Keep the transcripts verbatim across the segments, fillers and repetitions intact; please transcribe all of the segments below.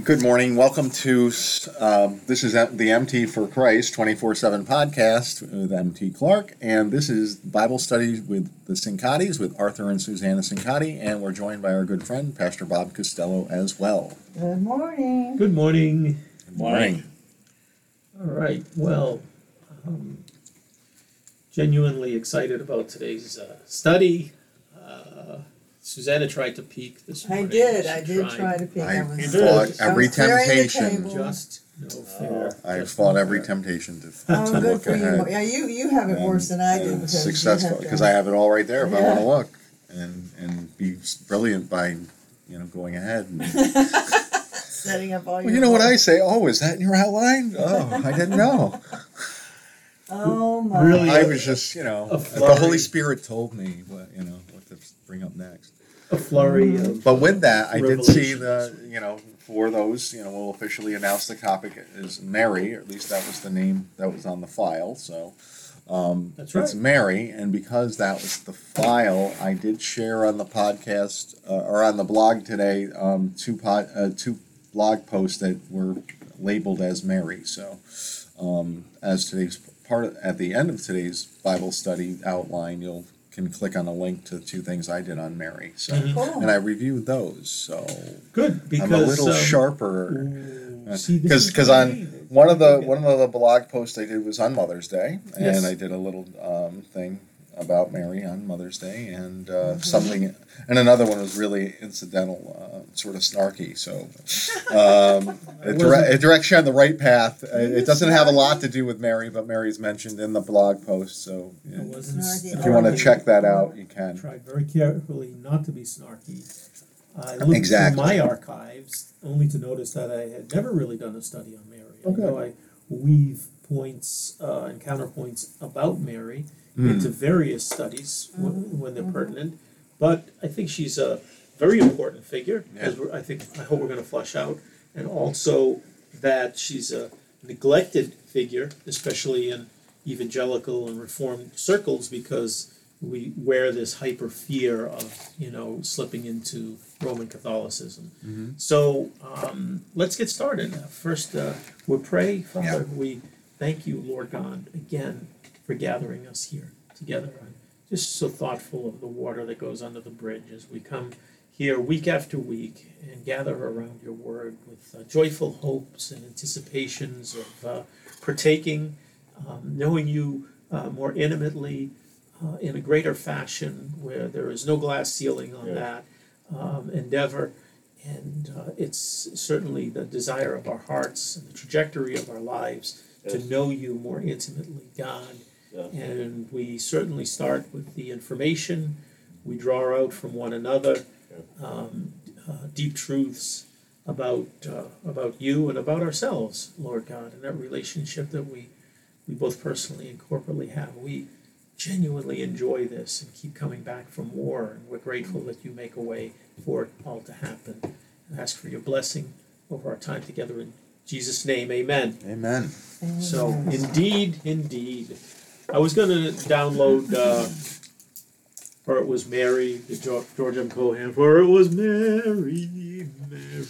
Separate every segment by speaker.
Speaker 1: Good morning. Welcome to, um, this is the M T for Christ twenty-four seven podcast with M T Clark, and this is Bible study with the Sincatis, with Arthur and Susanna Sincati, and we're joined by our good friend, Pastor Bob Costello, as well.
Speaker 2: Good morning.
Speaker 3: Good morning.
Speaker 1: Good morning.
Speaker 3: All right, well, um, genuinely excited about today's uh, study. Uh, Susanna tried to peek this morning.
Speaker 2: I did. I
Speaker 3: She
Speaker 2: did
Speaker 3: tried.
Speaker 2: try to peek.
Speaker 1: I
Speaker 2: I was,
Speaker 1: fought
Speaker 2: I
Speaker 1: every
Speaker 2: was clearing the
Speaker 1: temptation.
Speaker 2: table.
Speaker 3: Just no fair.
Speaker 1: I
Speaker 3: Just
Speaker 1: fought
Speaker 3: no
Speaker 1: every
Speaker 3: fair.
Speaker 1: temptation to,
Speaker 2: Oh,
Speaker 1: to
Speaker 2: good
Speaker 1: look
Speaker 2: for
Speaker 1: ahead.
Speaker 2: you. Yeah, you you have it worse than I do.
Speaker 1: And
Speaker 2: because you
Speaker 1: successful,
Speaker 2: have to-
Speaker 1: because I have it all right there if I
Speaker 2: Yeah.
Speaker 1: want to look, and and be brilliant by, you know, going ahead. And,
Speaker 2: setting up all
Speaker 1: well,
Speaker 2: your.
Speaker 1: you know what I
Speaker 2: work.
Speaker 1: say? Oh, is that in your outline? Oh, I didn't know.
Speaker 2: Oh my.
Speaker 3: Really?
Speaker 1: I was just, you know,
Speaker 3: A
Speaker 1: the
Speaker 3: flurry.
Speaker 1: Holy Spirit told me what, you know, what to bring up next.
Speaker 3: A flurry of.
Speaker 1: But with that, I did see the,
Speaker 3: Revelations.
Speaker 1: you know, for those, you know, we'll officially announce the topic is Mary, or at least that was the name that was on the file. So um,
Speaker 3: That's
Speaker 1: it's
Speaker 3: right.
Speaker 1: Mary, and because that was the file, I did share on the podcast uh, or on the blog today um, two pod, uh, two blog posts that were labeled as Mary. So um, as today's part of, at the end of today's Bible study outline, you'll can click on a link to two things I did on Mary. So
Speaker 3: Mhm.
Speaker 2: Cool.
Speaker 1: and I reviewed those. So
Speaker 3: Good, because.
Speaker 1: I'm a little
Speaker 3: um,
Speaker 1: sharper
Speaker 3: ooh, see, this
Speaker 1: because
Speaker 3: is
Speaker 1: because
Speaker 3: what I
Speaker 1: on
Speaker 3: mean.
Speaker 1: one of the
Speaker 3: Okay.
Speaker 1: one of the blog posts I did was on Mother's Day, and
Speaker 3: Yes.
Speaker 1: I did a little um, thing about Mary on Mother's Day, and uh,
Speaker 2: Mhm.
Speaker 1: something, and another one was really incidental, uh, sort of snarky. So um, it, dire-
Speaker 3: wasn't-
Speaker 1: it directs you on the right path. Uh,
Speaker 2: You
Speaker 1: It doesn't have a lot
Speaker 2: snarky?
Speaker 1: to do with Mary, but Mary's mentioned in the blog post. So
Speaker 3: I
Speaker 1: yeah,
Speaker 3: wasn't
Speaker 2: Snarky.
Speaker 1: if you want to
Speaker 3: snarky.
Speaker 1: check that out, you
Speaker 3: I
Speaker 1: can.
Speaker 3: tried very carefully not to be snarky. I looked
Speaker 1: Exactly.
Speaker 3: through my archives only to notice that I had never really done a study on Mary.
Speaker 1: Okay.
Speaker 3: I know I weave points uh, and counterpoints about Mary
Speaker 1: Mm.
Speaker 3: into various studies w-
Speaker 2: Mhm,
Speaker 3: when they're
Speaker 2: mhm.
Speaker 3: pertinent, but I think she's a very important figure,
Speaker 1: Yeah.
Speaker 3: as we're, I think I hope we're going to flesh out, and also that she's a neglected figure, especially in evangelical and reformed circles, because we wear this hyper fear of, you know, slipping into Roman Catholicism.
Speaker 1: Mhm.
Speaker 3: So um, let's get started. First, uh, we'll pray. Father, we thank you, Lord God, again for gathering us here together. I'm just so thoughtful of the water that goes under the bridge as we come here week after week and gather around your word with uh, joyful hopes and anticipations of uh, partaking, um, knowing you uh, more intimately, uh, in a greater fashion, where there is no glass ceiling on
Speaker 1: Yeah.
Speaker 3: that um, endeavor. And uh, it's certainly the desire of our hearts and the trajectory of our lives to know you more intimately, God.
Speaker 4: Yeah.
Speaker 3: And we certainly start with the information we draw out from one another, um, uh, deep truths about uh, about you and about ourselves, Lord God, and that relationship that we we both personally and corporately have. We genuinely enjoy this and keep coming back for more, and we're grateful that you make a way for it all to happen. And ask for your blessing over our time together in Jesus' name, amen.
Speaker 1: Amen.
Speaker 3: So,
Speaker 2: Amen.
Speaker 3: indeed, indeed. I was going to download, uh, For It Was Mary, the George, George M. Cohan, For It Was Mary, Mary.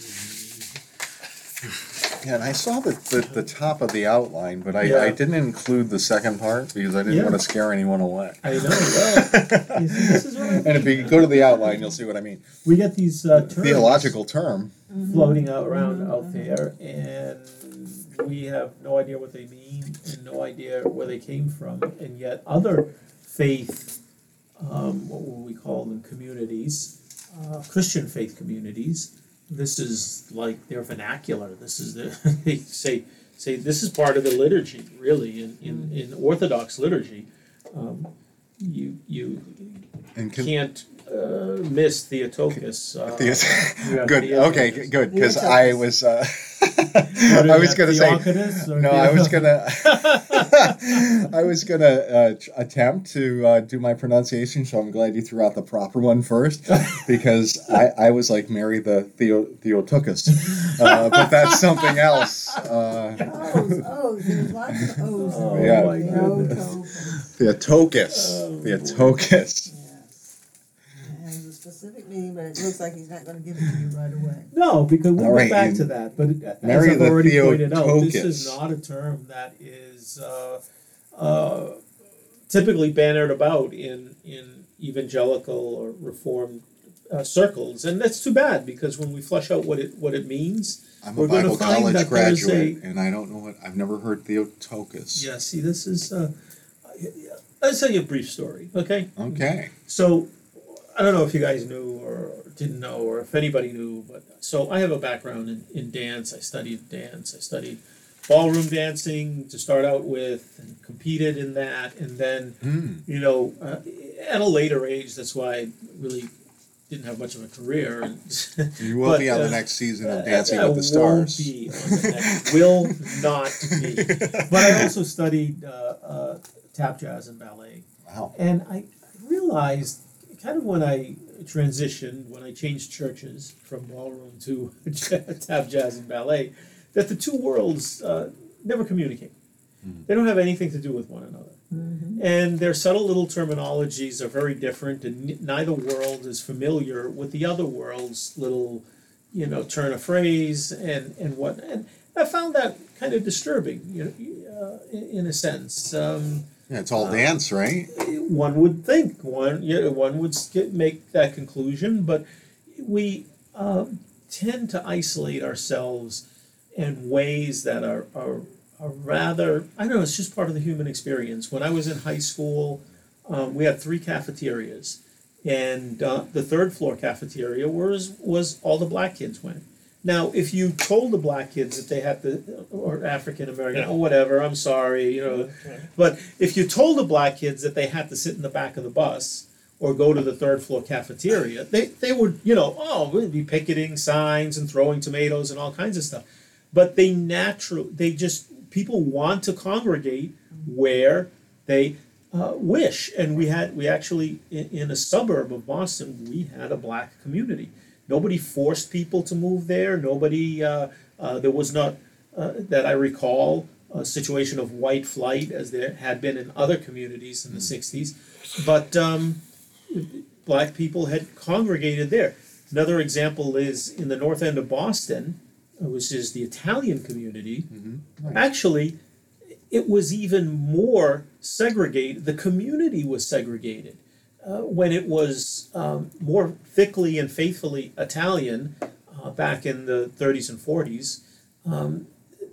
Speaker 1: Yeah, and I saw the, the, the top of the outline, but I,
Speaker 3: Yeah.
Speaker 1: I didn't include the second part because I didn't
Speaker 3: Yeah.
Speaker 1: want to scare anyone away.
Speaker 3: I know, well, you see, this is what I
Speaker 1: And if you go to the outline, you'll see what I mean.
Speaker 3: we get these uh, terms
Speaker 1: Theological term.
Speaker 3: floating out around out there, and we have no idea what they mean and no idea where they came from, and yet other faith, um, what will we call them, communities, uh, Christian faith communities, this is like their vernacular. This is the they say say this is part of the liturgy, really, in in, in Orthodox liturgy. Um, you you
Speaker 1: And can,
Speaker 3: can't uh, miss Theotokos. Uh,
Speaker 1: Theos-
Speaker 3: you have
Speaker 1: good.
Speaker 3: Theotokos.
Speaker 1: Okay, good. Because I was, uh,
Speaker 3: What
Speaker 1: I
Speaker 3: is
Speaker 1: was
Speaker 3: that,
Speaker 1: going to say,
Speaker 3: Theocritus or
Speaker 1: no, I was
Speaker 3: Theo-
Speaker 1: gonna, I was gonna uh, tr- attempt to uh, do my pronunciation. So I'm glad you threw out the proper one first, because I, I was like Mary the Theo Theotokos, uh, but that's something else. Uh,
Speaker 2: O's, O's. There's lots of O's. in
Speaker 3: Oh,
Speaker 2: there.
Speaker 1: Yeah.
Speaker 3: my goodness.
Speaker 2: Theotokos.
Speaker 1: Theotokos,
Speaker 3: Oh,
Speaker 1: Theotokos.
Speaker 2: Yes. And specifically meeting, but it looks like he's not going to give it to you right away.
Speaker 3: No, because we'll
Speaker 1: All right,
Speaker 3: get back
Speaker 1: you-
Speaker 3: to that. But as
Speaker 1: Mary
Speaker 3: I've
Speaker 1: the
Speaker 3: already pointed out, this
Speaker 1: Theotokos.
Speaker 3: is not a term that is uh, uh, typically bannered about in in evangelical or reformed uh, circles, and that's too bad because when we flesh out what it what it means,
Speaker 1: I'm
Speaker 3: we're
Speaker 1: a
Speaker 3: gonna
Speaker 1: Bible
Speaker 3: find
Speaker 1: college
Speaker 3: that there's
Speaker 1: graduate,
Speaker 3: a-
Speaker 1: and I don't know what, I've never heard Theotokos.
Speaker 3: yeah. See, this is. Uh, I'll tell you a brief story, okay?
Speaker 1: Okay.
Speaker 3: So, I don't know if you guys knew or didn't know, or if anybody knew, but so I have a background in, in dance. I studied dance. I studied ballroom dancing to start out with, and competed in that, and then
Speaker 1: Mm.
Speaker 3: you know, uh, at a later age, that's why I really didn't have much of a career. And
Speaker 1: You will
Speaker 3: But,
Speaker 1: be on
Speaker 3: uh,
Speaker 1: the next season of
Speaker 3: uh,
Speaker 1: Dancing
Speaker 3: I
Speaker 1: with the Stars.
Speaker 3: Won't be on the next, will not be. But I also studied uh, uh, tap, jazz, and ballet.
Speaker 1: Wow.
Speaker 3: And I realized, kind of when I transitioned, when I changed churches from ballroom to tap, jazz, and ballet, that the two worlds uh, never communicate.
Speaker 1: Mhm.
Speaker 3: They don't have anything to do with one another.
Speaker 2: Mm-hmm.
Speaker 3: And their subtle little terminologies are very different, and n- neither world is familiar with the other world's little, you know, turn of phrase and, and what. And I found that kind of disturbing, you know, uh, in, in a sense. Um,
Speaker 1: Yeah, it's all
Speaker 3: Uh,
Speaker 1: dance, right?
Speaker 3: one would think one yeah, one would sk- make that conclusion, but we uh, tend to isolate ourselves in ways that are, are are rather, I don't know, it's just part of the human experience. When I was in high school, um, we had three cafeterias, and uh, the third floor cafeteria was was all the black kids went. Now, if you told the black kids that they had to, or African American, oh whatever, I'm sorry, you know, but if you told the black kids that they had to sit in the back of the bus or go to the third floor cafeteria, they, they would, you know, oh, we'd be picketing signs and throwing tomatoes and all kinds of stuff. But they naturally, they just, people want to congregate where they uh, wish. And we had, we actually, in, in a suburb of Boston, we had a black community. Nobody forced people to move there. Nobody, uh, uh, there was not, uh, that I recall, a situation of white flight as there had been in other communities in the sixties. But um, black people had congregated there. Another example is in the north end of Boston, uh, which is the Italian community.
Speaker 1: Mm-hmm.
Speaker 3: Actually, it was even more segregated. The community was segregated. Uh, when it was um, more thickly and faithfully Italian uh, back in the thirties and forties, um,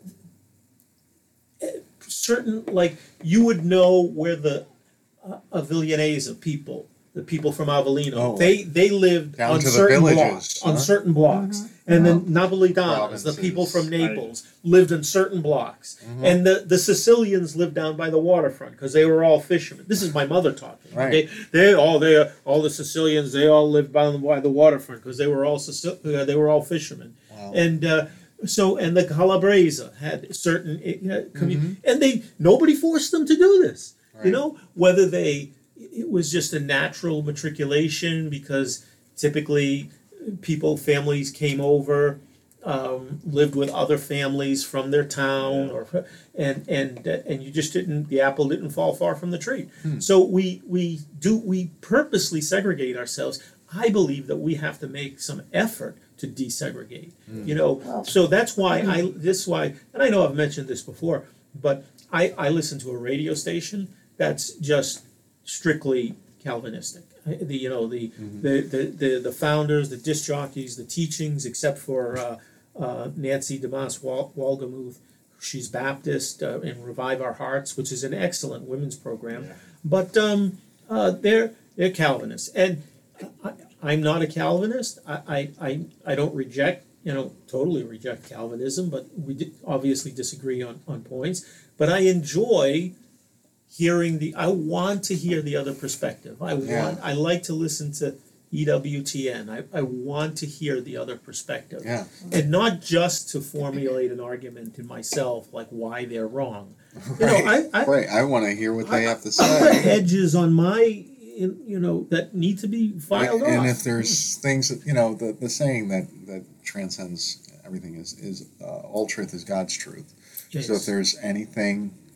Speaker 3: certain, like, you would know where the uh, Avellanese people, the people from Avellino,
Speaker 1: Oh,
Speaker 3: they they lived
Speaker 1: down
Speaker 3: on
Speaker 1: to the
Speaker 3: certain
Speaker 1: villages,
Speaker 3: blocks,
Speaker 1: huh?
Speaker 3: on certain blocks.
Speaker 2: Mhm.
Speaker 3: And
Speaker 1: Wow.
Speaker 3: then Napolitanos, the people
Speaker 1: Provinces.
Speaker 3: from Naples, lived in certain blocks.
Speaker 1: Mhm.
Speaker 3: And the, the Sicilians lived down by the waterfront because they were all fishermen. This is my mother talking.
Speaker 1: Right.
Speaker 3: They, they all they all the Sicilians they all lived by the, by the waterfront because they were all Sicil- uh, they were all fishermen.
Speaker 1: Wow.
Speaker 3: And uh, so and the Calabrese had certain uh, commu-
Speaker 1: Mhm.
Speaker 3: and they nobody forced them to do this.
Speaker 1: Right.
Speaker 3: You know, whether they it was just a natural matriculation because typically people families came over, um, lived with other families from their town, or and and uh, and you just didn't the apple didn't fall far from the tree.
Speaker 1: Hmm.
Speaker 3: So we we do we purposely segregate ourselves. I believe that we have to make some effort to desegregate.
Speaker 1: Hmm.
Speaker 3: You know,
Speaker 2: Well-
Speaker 3: so that's why I this is why, and I know I've mentioned this before, but I I listen to a radio station that's just strictly Calvinistic. I- The you know the,
Speaker 1: Mhm.
Speaker 3: the, the, the the founders, the disc jockeys, the teachings, except for uh, uh, Nancy DeMoss Wal- Walgamuth, she's Baptist uh, in Revive Our Hearts, which is an excellent women's program.
Speaker 4: Yeah.
Speaker 3: But um, uh, they're they're Calvinists, and I, I'm not a Calvinist. I, I I I don't reject you know totally reject Calvinism, but we di- obviously disagree on on points. But I enjoy hearing the I want to hear the other perspective. I want
Speaker 1: Yeah.
Speaker 3: I like to listen to E W T N. I, I want to hear the other perspective.
Speaker 1: Yeah.
Speaker 3: And not just to formulate an argument in myself like why they're wrong. You know,
Speaker 1: Right.
Speaker 3: I, I
Speaker 1: right. I want to hear what they have to
Speaker 3: I put
Speaker 1: say.
Speaker 3: edges on my in- you know that need to be filed
Speaker 1: and
Speaker 3: off.
Speaker 1: if there's things that you know, the, the saying that that transcends everything is is uh, all truth is God's truth.
Speaker 3: Yes.
Speaker 1: So if there's anything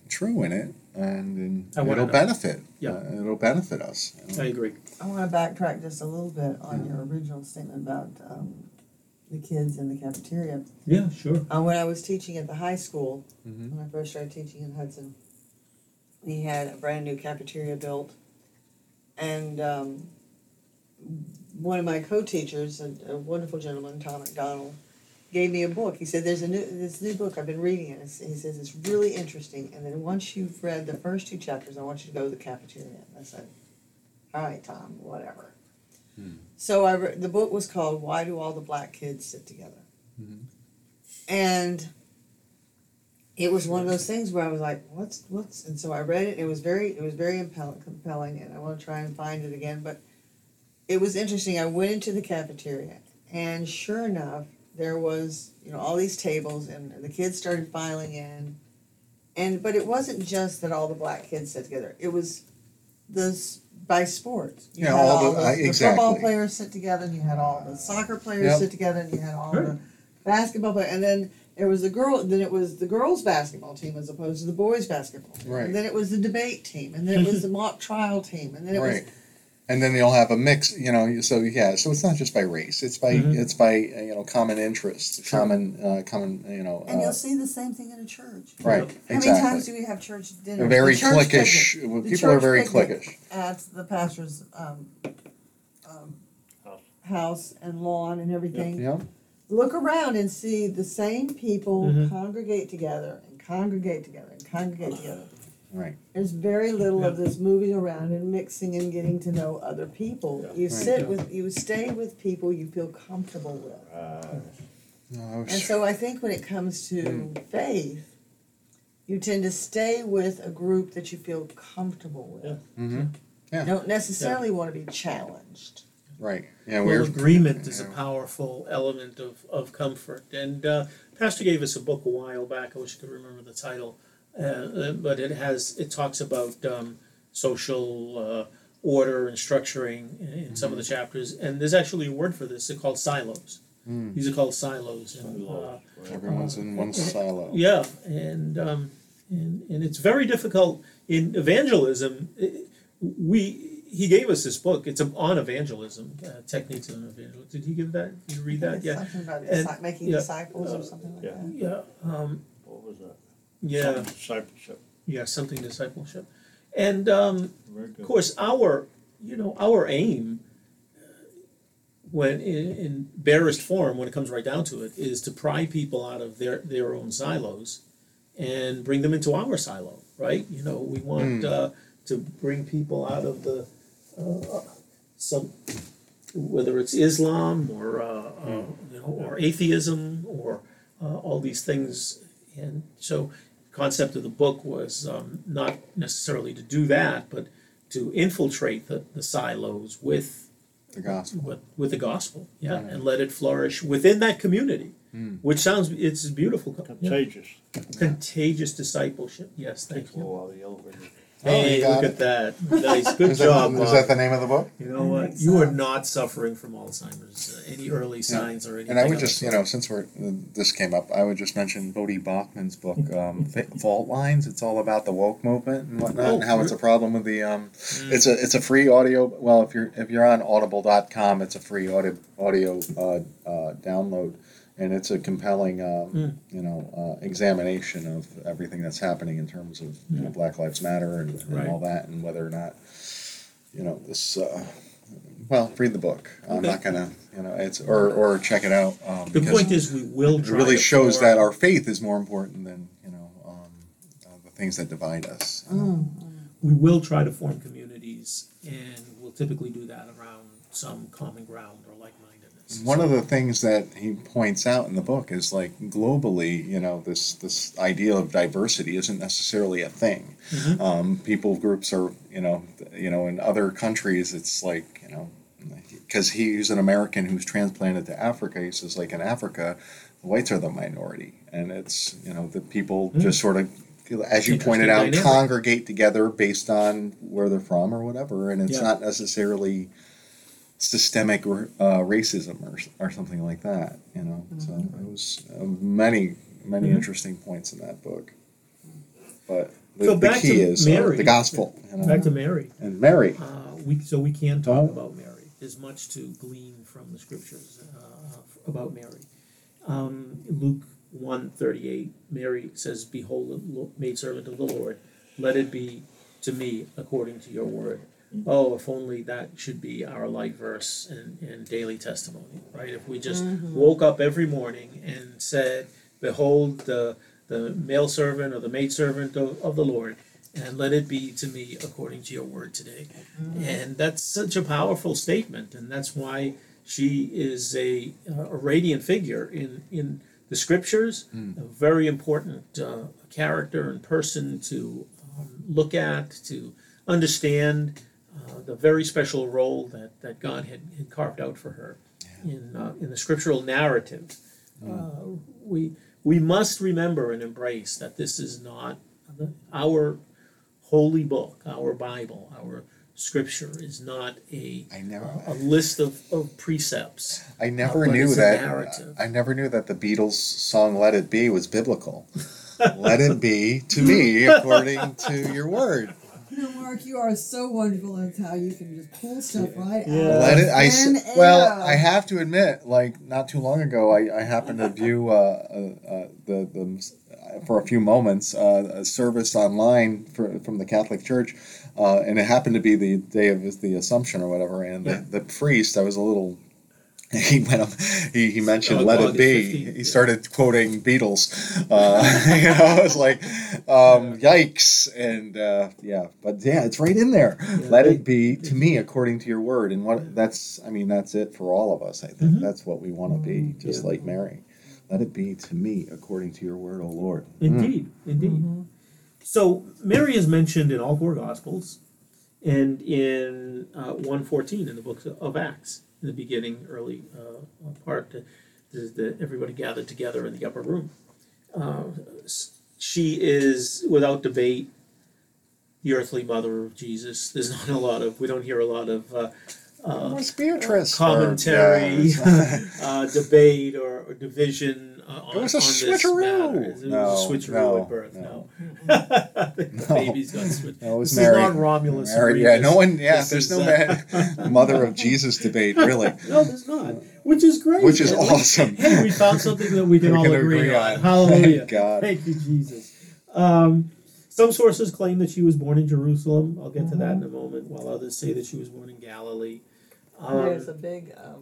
Speaker 1: true in it, and, and
Speaker 3: I wanna
Speaker 1: it'll
Speaker 3: know.
Speaker 1: benefit.
Speaker 3: Yeah.
Speaker 1: Uh, it'll benefit us. you know.
Speaker 3: I agree.
Speaker 2: I wanna backtrack just a little bit on your original statement about, um, the kids in the cafeteria.
Speaker 3: Yeah, sure.
Speaker 2: Uh, when I was teaching at the high school,
Speaker 1: Mhm.
Speaker 2: when I first started teaching in Hudson, we had a brand new cafeteria built, and um, one of my co-teachers, a, a wonderful gentleman, Tom McDonald, gave me a book. He said, "There's a new this new book. I've been reading it." It's, he says it's really interesting, and then once you've read the first two chapters, I want you to go to the cafeteria. And I said, "All right, Tom, whatever."
Speaker 1: Hmm.
Speaker 2: So I re- the book was called "Why Do All the Black Kids Sit Together?"
Speaker 1: Mhm.
Speaker 2: And it was one of those things where I was like, "What's what's?" And so I read it. It was very it was very impel- compelling, and I want to try and find it again. But it was interesting. I went into the cafeteria, and sure enough, there was you know all these tables, and the kids started filing in. And but it wasn't just that all the black kids sat together. It was this by sports. You
Speaker 1: Yeah,
Speaker 2: had
Speaker 1: all the- I-
Speaker 2: the football
Speaker 1: exactly.
Speaker 2: players sit together, and you had all the soccer players
Speaker 1: Yep.
Speaker 2: sit together, and you had all
Speaker 3: Sure.
Speaker 2: the basketball players, and then there was the girl. Then it was the girls' basketball team as opposed to the boys' basketball team.
Speaker 1: Right.
Speaker 2: And then it was the debate team, and then it was the mock trial team, and then it
Speaker 1: Right.
Speaker 2: was
Speaker 1: And then you'll have a mix, you know. So yeah, so it's not just by race; it's by
Speaker 3: Mhm.
Speaker 1: it's by uh, you know common interests,
Speaker 3: Sure.
Speaker 1: common uh, common you know.
Speaker 2: and
Speaker 1: Uh,
Speaker 2: you'll see the same thing in a church.
Speaker 1: right,
Speaker 2: How
Speaker 1: exactly.
Speaker 2: many times do we have church dinners?
Speaker 1: They're very
Speaker 2: The church
Speaker 1: cliquish.
Speaker 2: picnic.
Speaker 1: well,
Speaker 2: The
Speaker 1: People are
Speaker 2: church
Speaker 1: very
Speaker 2: picnic
Speaker 1: cliquish.
Speaker 2: at the pastor's um, um, house and lawn and everything.
Speaker 1: Yeah.
Speaker 2: Look around and see the same people
Speaker 3: Mhm.
Speaker 2: congregate together and congregate together and congregate together.
Speaker 1: Right.
Speaker 2: There's very little of this moving around and mixing and getting to know other people. You
Speaker 1: Right.
Speaker 2: sit
Speaker 3: Yeah.
Speaker 2: with, you stay with people you feel comfortable with.
Speaker 1: No, I was-
Speaker 2: And so I think when it comes to faith, you tend to stay with a group that you feel comfortable with.
Speaker 1: Mhm.
Speaker 2: You don't necessarily want to be challenged.
Speaker 1: Right. Yeah,
Speaker 3: Well,
Speaker 1: we're
Speaker 3: agreement is a
Speaker 1: yeah.
Speaker 3: powerful element of, of comfort. And uh, Pastor gave us a book a while back. I wish I could remember the title, uh, uh, but it has it talks about um, social uh, order and structuring in, in some of the chapters. And there's actually a word for this. They're called silos.
Speaker 1: Mm.
Speaker 3: These are called silos. And, uh,
Speaker 1: Everyone's in one silo.
Speaker 3: yeah, and um, and and it's very difficult in evangelism. eh, We he gave us this book. It's on evangelism, uh, techniques on evangelism. Did he give that? Did you read that?
Speaker 2: It's
Speaker 3: Yeah,
Speaker 2: Something about
Speaker 3: And-
Speaker 2: disci- making
Speaker 3: yeah,
Speaker 2: disciples
Speaker 3: uh,
Speaker 2: or something like
Speaker 4: yeah.
Speaker 2: that.
Speaker 3: yeah, um,
Speaker 4: What was that?
Speaker 3: yeah,
Speaker 4: Something Discipleship.
Speaker 3: yeah. Something discipleship, and um,
Speaker 4: Very good.
Speaker 3: of course our you know our aim. uh, When in, in barest form, when it comes right down to it, is to pry people out of their, their own silos and bring them into our silo, right? You know, we want
Speaker 1: Mm.
Speaker 3: uh, to bring people out of the uh, some whether it's Islam or uh, uh, you know or atheism or uh, all these things, and so the concept of the book was um, not necessarily to do that, but to infiltrate the, the silos with
Speaker 1: The gospel.
Speaker 3: with, with the gospel, yeah,
Speaker 1: Right.
Speaker 3: and let it flourish within that community,
Speaker 1: Mm.
Speaker 3: which sounds it's beautiful. Yeah.
Speaker 4: Contagious.
Speaker 3: Contagious discipleship. Yes, thank
Speaker 4: Takes a
Speaker 3: you.
Speaker 4: little while the elevator.
Speaker 1: Oh, you
Speaker 3: Hey,
Speaker 1: got
Speaker 3: look
Speaker 1: it.
Speaker 3: at that! Nice, good
Speaker 1: Is
Speaker 3: job.
Speaker 1: That, is
Speaker 3: Bob.
Speaker 1: that the name of the book?
Speaker 3: You know what?
Speaker 2: Makes
Speaker 3: You are
Speaker 2: sense.
Speaker 3: not suffering from Alzheimer's. Uh, any early signs or anything?
Speaker 1: And I would
Speaker 3: of
Speaker 1: just,
Speaker 3: the
Speaker 1: you know, since we're this came up, I would just mention Bodie Bachman's book, um, Fa- Fault Lines. It's all about the woke movement and whatnot,
Speaker 3: Oh,
Speaker 1: and how it's a problem with the. Um,
Speaker 3: Mm.
Speaker 1: It's a it's a free audio. Well, if you're if you're on Audible dot com, it's a free audio audio uh, uh, download, and it's a compelling, um,
Speaker 3: Mm.
Speaker 1: you know, uh, examination of everything that's happening in terms of you know, Black Lives Matter and, and
Speaker 3: Right.
Speaker 1: all that, and whether or not, you know, this. Uh, well, read the book. I'm
Speaker 3: Okay.
Speaker 1: not gonna, you know, it's or or check it out. Um,
Speaker 3: The
Speaker 1: because
Speaker 3: point is, we will
Speaker 1: it
Speaker 3: try.
Speaker 1: really
Speaker 3: to
Speaker 1: shows
Speaker 3: form-
Speaker 1: that our faith is more important than you know um, uh, the things that divide us.
Speaker 2: Mm.
Speaker 3: we will try to form communities, and we'll typically do that around some common ground or like-mindedness.
Speaker 1: One of the things that he points out in the book is like globally, you know, this this idea of diversity isn't necessarily a thing.
Speaker 3: Mhm.
Speaker 1: Um, people groups are, you know, you know, in other countries, it's like, you know, because he's an American who's transplanted to Africa. He says, like in Africa, the whites are the minority, and it's you know the people
Speaker 3: Mm.
Speaker 1: just sort of, as you
Speaker 3: Interesting
Speaker 1: pointed out,
Speaker 3: dynamic.
Speaker 1: congregate together based on where they're from or whatever, and it's
Speaker 3: Yeah.
Speaker 1: not necessarily systemic or, uh, racism or, or something like that, you know. So it was uh, many, many
Speaker 3: Mhm.
Speaker 1: interesting points in that book. But the,
Speaker 3: So
Speaker 1: the
Speaker 3: back
Speaker 1: key
Speaker 3: to
Speaker 1: is uh,
Speaker 3: Mary.
Speaker 1: the gospel. You know?
Speaker 3: Back to Mary.
Speaker 1: And Mary.
Speaker 3: Uh, we so we can talk
Speaker 1: Oh.
Speaker 3: about Mary. There's much to glean from the scriptures uh, about Mary. Um, Luke one thirty eight. Mary says, "Behold, the lo- maidservant of the Lord. Let it be to me according to your word." Oh, if only that should be our life verse and, and daily testimony, right? If we just woke up every morning and said, "Behold, the the male servant or the maidservant of, of the Lord, and let it be to me according to your word today." And that's such a powerful statement, and that's why she is a, a radiant figure in, in the scriptures, a very important uh, character and person to um, look at, to understand uh, the very special role that, that God had, had carved out for her in uh, in the scriptural narrative. Uh, we we must remember and embrace that this is not our holy book, our Bible, our scripture is not a
Speaker 1: I never.
Speaker 3: a list of, of precepts.
Speaker 1: I never
Speaker 3: but
Speaker 1: knew
Speaker 3: it's a
Speaker 1: that.
Speaker 3: narrative.
Speaker 1: I never knew that the Beatles song "Let It Be" was biblical. Let it be to me according to your word.
Speaker 5: You know, Mark, you are so wonderful at how you can just pull stuff right
Speaker 3: Yeah.
Speaker 5: out.
Speaker 1: Let
Speaker 5: of
Speaker 1: it. I s-
Speaker 5: thin
Speaker 1: well,
Speaker 5: air.
Speaker 1: I have to admit, like not too long ago, I, I happened to view uh, uh, uh, the the for a few moments uh, a service online for, from the Catholic Church, uh, and it happened to be the day of the Assumption or whatever. And
Speaker 3: Yeah.
Speaker 1: the, the priest, I was a little. He went up. He, he mentioned
Speaker 3: Oh,
Speaker 1: "Let It
Speaker 3: August
Speaker 1: Be."
Speaker 3: fifteenth,
Speaker 1: He
Speaker 3: yeah.
Speaker 1: started quoting Beatles. Uh, you know, it's like, um, yikes! And uh, yeah, but yeah, it's right in there.
Speaker 3: Yeah,
Speaker 1: Let
Speaker 3: they-
Speaker 1: it be to me according to your word. And what that's, I mean, that's it for all of us. I think
Speaker 3: Mhm.
Speaker 1: that's what we want to be, just
Speaker 3: Yeah.
Speaker 1: like Mary. Let it be to me according to your word, O Lord. Mm.
Speaker 3: Indeed, indeed. So Mary is mentioned in all four Gospels, and in uh, one fourteen in the book of Acts, in the beginning, early uh, part, the, the, the, everybody gathered together in the upper room. Uh, s- she is, without debate, the earthly mother of Jesus. There's not a lot of, we don't hear a lot of uh, uh,
Speaker 1: What's Beatrice?
Speaker 3: commentary,
Speaker 1: Or, yeah.
Speaker 3: uh, debate, or, or division uh, on,
Speaker 1: It was a
Speaker 3: on this
Speaker 1: switcheroo.
Speaker 3: matter. It
Speaker 1: No,
Speaker 3: was a switcheroo
Speaker 1: no,
Speaker 3: at birth.
Speaker 1: no.
Speaker 3: No, the
Speaker 1: No.
Speaker 3: babies got switched.
Speaker 1: No, it was
Speaker 3: This
Speaker 1: Mary.
Speaker 3: is not Romulus. and
Speaker 1: Mary, yeah,
Speaker 3: Remus.
Speaker 1: no one, yeah,
Speaker 3: This
Speaker 1: there's
Speaker 3: is,
Speaker 1: no
Speaker 3: uh,
Speaker 1: ma- mother of Jesus debate, really.
Speaker 3: No, there's not. Which is great.
Speaker 1: Which is
Speaker 3: At least-
Speaker 1: awesome.
Speaker 3: Hey, we found something that we can
Speaker 1: We
Speaker 3: all
Speaker 1: can
Speaker 3: agree,
Speaker 1: agree
Speaker 3: on.
Speaker 1: on.
Speaker 3: Hallelujah.
Speaker 1: Thank God.
Speaker 3: Thank you, Jesus. Um, some sources claim that she was born in Jerusalem. I'll get to that in a moment, while others say that she was born in Galilee. Um,
Speaker 2: There's a big um,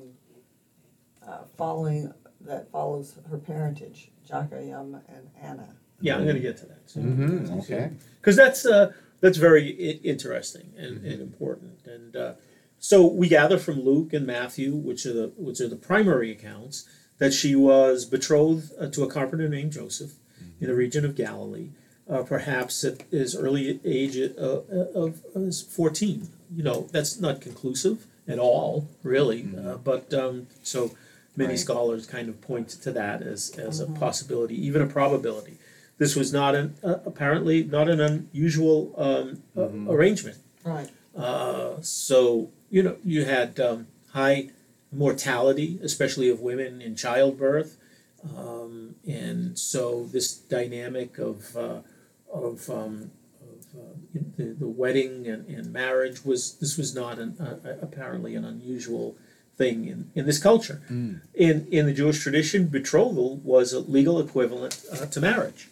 Speaker 2: uh, following that follows her parentage, Jachayam and Anna.
Speaker 3: yeah, I'm going to get to that. So,
Speaker 1: Mhm, okay.
Speaker 3: Because that's uh, that's very I- interesting and, and important. And uh, so we gather from Luke and Matthew, which are the which are the primary accounts, that she was betrothed uh, to a carpenter named Joseph in the region of Galilee, uh, perhaps at his early age uh, of, of as fourteen. You know, that's not conclusive at all, really. Uh, but um, so many
Speaker 1: Right.
Speaker 3: scholars kind of point to that as as a possibility, even a probability. This was not an uh, apparently not an unusual um, uh, arrangement.
Speaker 2: Right.
Speaker 3: Uh, so you know you had um, high mortality, especially of women in childbirth, um, and so this dynamic of uh, of, um, of uh, the, the wedding and, and marriage was this was not an, uh, apparently an unusual thing in, in this culture.
Speaker 1: Mm.
Speaker 3: In in the Jewish tradition, betrothal was a legal equivalent uh, to marriage,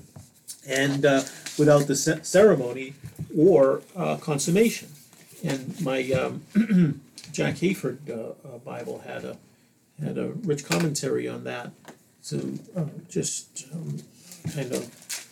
Speaker 3: and uh, without the ce- ceremony or uh, consummation. And my um, Jack Hayford uh, uh, Bible had a had a rich commentary on that to uh, just um, kind of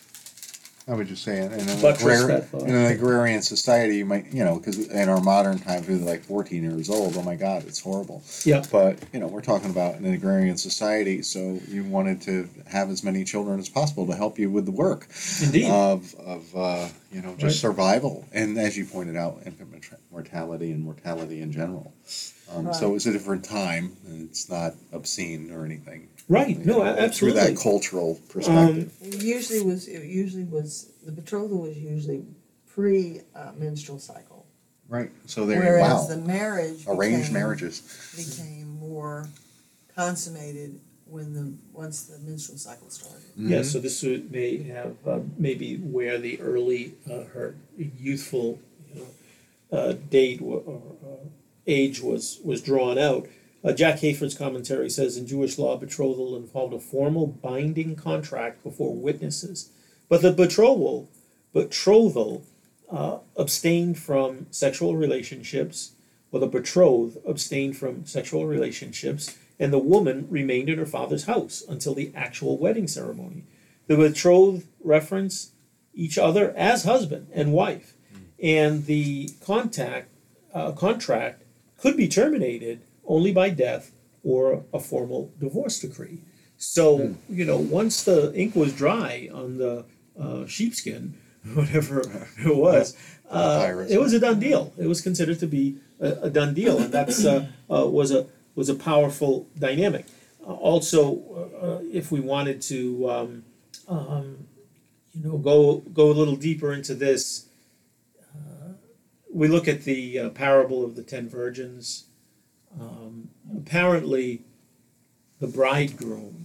Speaker 1: I would just say, in an,
Speaker 3: Buttress
Speaker 1: agrar-
Speaker 3: that thought.
Speaker 1: in an agrarian society, you might, you know, because in our modern times, we're like fourteen years old. Oh my God, it's horrible.
Speaker 3: yeah
Speaker 1: But, you know, we're talking about an agrarian society, so you wanted to have as many children as possible to help you with the work
Speaker 3: indeed
Speaker 1: of, of uh, you know, just
Speaker 3: Right.
Speaker 1: survival. And as you pointed out, infant mort- mortality and mortality in general. Um, So
Speaker 2: Right.
Speaker 1: it was a different time, and it's not obscene or anything.
Speaker 3: right
Speaker 1: you
Speaker 3: no
Speaker 1: know,
Speaker 3: a-
Speaker 1: Through
Speaker 3: absolutely
Speaker 1: that cultural perspective.
Speaker 3: um,
Speaker 2: It usually was. It usually was. The betrothal was usually pre uh, menstrual cycle,
Speaker 1: Right. So there,
Speaker 2: whereas
Speaker 1: wow.
Speaker 2: the marriage
Speaker 1: Arranged
Speaker 2: became,
Speaker 1: marriages.
Speaker 2: became more consummated when the once the menstrual cycle started.
Speaker 3: Yeah,
Speaker 1: Mhm.
Speaker 3: so this would, may have uh, maybe where the early uh, her youthful you know, uh, date wa- or uh, age was was drawn out. Uh, Jack Hayford's commentary says in Jewish law, betrothal involved a formal binding contract before witnesses, but the betrothal betrothal uh, abstained from sexual relationships, or the betrothed abstained from sexual relationships, and the woman remained in her father's house until the actual wedding ceremony. The betrothed reference each other as husband and wife, and the contact uh, contract could be terminated only by death or a formal divorce decree. So you know, once the ink was dry on the uh, sheepskin, whatever it was, uh,
Speaker 1: Papyrus.
Speaker 3: it was a done deal. It was considered to be a, a done deal, and that's uh, uh, was a was a powerful dynamic. Uh, also, uh, if we wanted to, um, um, you know, go go a little deeper into this, uh, we look at the uh, parable of the ten virgins. Um, apparently, the bridegroom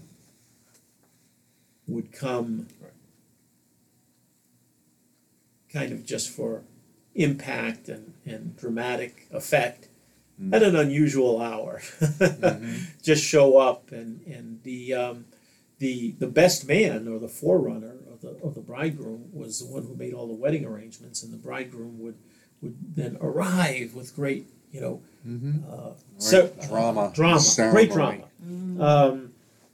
Speaker 3: would come kind of just for impact and, and dramatic effect
Speaker 1: Mm.
Speaker 3: at an unusual hour.
Speaker 1: Mhm.
Speaker 3: Just show up, and and the um, the the best man or the forerunner of the of the bridegroom was the one who made all the wedding arrangements, and the bridegroom would would then arrive with great you know
Speaker 1: Mhm.
Speaker 3: uh,
Speaker 1: Right.
Speaker 3: cer-
Speaker 1: Drama.
Speaker 3: uh, drama,
Speaker 1: Ceremony.
Speaker 3: great drama um,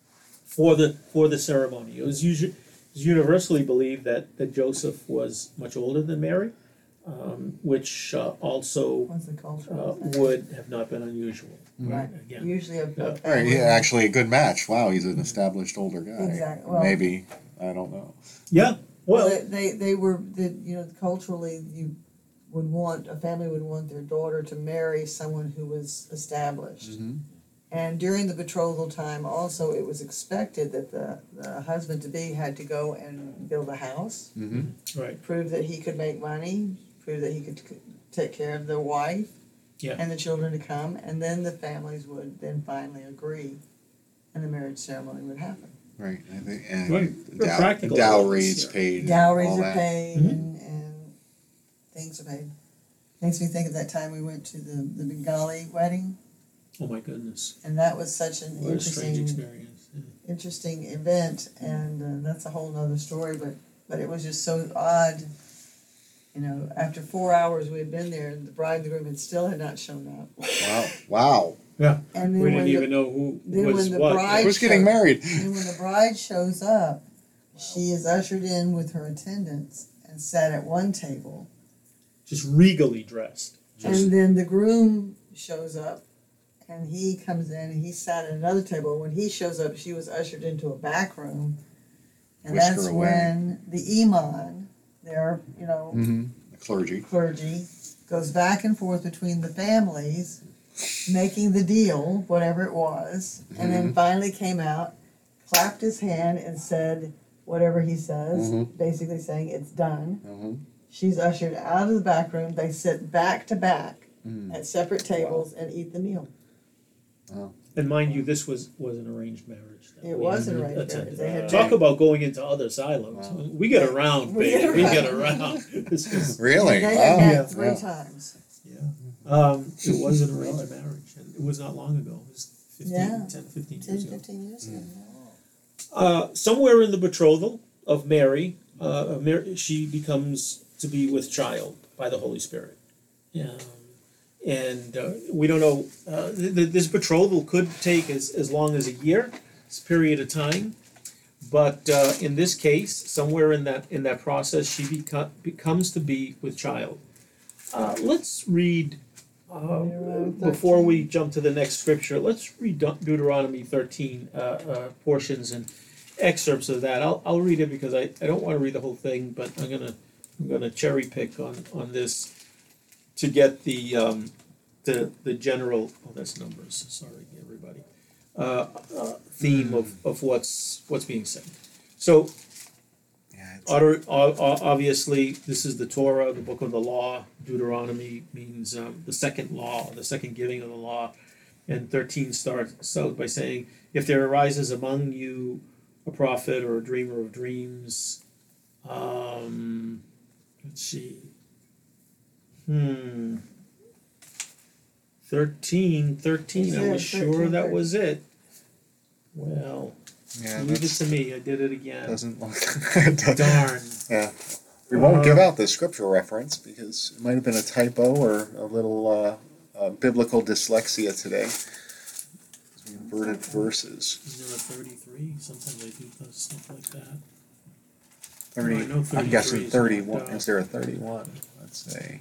Speaker 3: for the for the ceremony. It was usually universally believed that that Joseph was much older than Mary, um, which uh, also
Speaker 2: Once the culture.
Speaker 3: uh,
Speaker 2: was
Speaker 3: would have not been unusual.
Speaker 2: Right.
Speaker 3: Again,
Speaker 2: Usually a, a
Speaker 3: Yeah.
Speaker 1: Right,
Speaker 2: family-
Speaker 1: yeah, actually a good match. Wow, he's an established older guy.
Speaker 2: Exactly. Well-
Speaker 1: Maybe, I don't know.
Speaker 3: yeah.
Speaker 2: Well,
Speaker 3: Well,
Speaker 2: they, they they were the you know culturally you would want a family would want their daughter to marry someone who was established.
Speaker 1: Mhm.
Speaker 2: And during the betrothal time, also it was expected that the, the husband to be had to go and build a house,
Speaker 1: Mhm.
Speaker 3: right.
Speaker 2: prove that he could make money, prove that he could c- take care of the wife
Speaker 3: Yeah.
Speaker 2: and the children to come, and then the families would then finally agree, and the marriage ceremony would happen.
Speaker 1: Right, I think, and
Speaker 3: Right. For
Speaker 1: dow-
Speaker 3: practical
Speaker 1: dowries
Speaker 3: elements, yeah.
Speaker 1: paid. and
Speaker 2: Dowries
Speaker 1: all
Speaker 2: are
Speaker 1: that.
Speaker 2: paid
Speaker 3: Mhm.
Speaker 2: and, and things are paid. Makes me think of that time we went to the, the Bengali wedding,
Speaker 3: Oh my goodness,
Speaker 2: and that was such an
Speaker 3: what a strange
Speaker 2: interesting
Speaker 3: experience. Yeah.
Speaker 2: interesting event, and uh, that's a whole nother story. But but it was just so odd. You know, after four hours we had been there, and the bride and the groom had still had not shown up.
Speaker 1: Wow, wow.
Speaker 2: And then
Speaker 3: We
Speaker 2: when
Speaker 3: didn't
Speaker 2: the,
Speaker 3: even know who
Speaker 2: then
Speaker 3: was
Speaker 2: when the
Speaker 3: what.
Speaker 2: bride-
Speaker 1: Who's getting
Speaker 2: showed-
Speaker 1: married?
Speaker 2: and when the bride shows up, she is ushered in with her attendants and sat at one table.
Speaker 3: Just regally dressed. Just,
Speaker 2: And then the groom shows up, and he comes in, and he sat at another table. When he shows up, she was ushered into a back room, and
Speaker 1: Whisked her
Speaker 2: that's
Speaker 1: away.
Speaker 2: when the imam, their you know
Speaker 1: Mm-hmm. The clergy.
Speaker 2: clergy, goes back and forth between the families, making the deal, whatever it was, and then finally came out, clapped his hand, and said whatever he says,
Speaker 1: Mhm.
Speaker 2: basically saying it's done.
Speaker 1: Mm-hmm.
Speaker 2: She's ushered out of the back room. They sit back to back
Speaker 1: Mm.
Speaker 2: at separate tables and eat the meal.
Speaker 3: and mind you, this was was an arranged marriage. that
Speaker 2: It
Speaker 3: we
Speaker 2: was an
Speaker 3: had
Speaker 2: arranged
Speaker 3: attended.
Speaker 2: marriage. They had
Speaker 3: Talk
Speaker 2: been-
Speaker 3: about going into other silos.
Speaker 1: Wow.
Speaker 3: We get around,
Speaker 2: We
Speaker 3: baby.
Speaker 2: get
Speaker 3: We get
Speaker 2: around.
Speaker 3: around. This is,
Speaker 1: Really?
Speaker 2: They
Speaker 1: Wow.
Speaker 2: had met
Speaker 3: Yeah.
Speaker 2: three
Speaker 1: Yeah.
Speaker 2: times.
Speaker 3: yeah. Um, it was an arranged marriage, and it was not long ago. It was fifteen,
Speaker 2: Yeah.
Speaker 3: ten, fifteen
Speaker 2: ten,
Speaker 3: years ago.
Speaker 2: fifteen years ago.
Speaker 3: Uh, somewhere in the betrothal of Mary, uh, Mary, she becomes to be with child by the Holy Spirit. Um, and uh, we don't know, uh, th- th- this betrothal could take as, as long as a year, this period of time. But uh, in this case, somewhere in that in that process, she beco- becomes to be with child. Uh, let's read, uh,
Speaker 2: Deuteronomy
Speaker 3: before
Speaker 2: thirteen.
Speaker 3: we jump to the next scripture, let's read De- Deuteronomy thirteen uh, uh, portions and excerpts of that. I'll, I'll read it because I, I don't want to read the whole thing, but I'm gonna I'm gonna cherry pick on, on this to get the um, the the general oh that's numbers sorry everybody uh, uh, theme of, of what's what's being said. So
Speaker 1: Yeah, it's-
Speaker 3: Utter, o- o- obviously, this is the Torah, the book of the law. Deuteronomy means um, the second law, the second giving of the law. and thirteen starts out by saying, if there arises among you a prophet or a dreamer of dreams, um, let's see, hmm, thirteen, thirteen, I
Speaker 2: Yeah,
Speaker 3: was sure
Speaker 2: thirteen,
Speaker 3: that
Speaker 2: thirteen.
Speaker 3: was it. Well,
Speaker 1: Yeah,
Speaker 3: leave it
Speaker 1: that's,
Speaker 3: to me, I did it again.
Speaker 1: doesn't look.
Speaker 3: Darn.
Speaker 1: Yeah. We won't
Speaker 3: Uh,
Speaker 1: give out the scriptural reference because it might have been a typo or a little uh, uh, biblical dyslexia today. We inverted verses.
Speaker 3: Is there a thirty-three? Sometimes I do those stuff like that.
Speaker 1: Thirty.
Speaker 3: I know
Speaker 1: I'm
Speaker 3: thirty-three
Speaker 1: guessing
Speaker 3: is
Speaker 1: thirty-one.
Speaker 3: marked out.
Speaker 1: Is there a thirty-one? Let's see.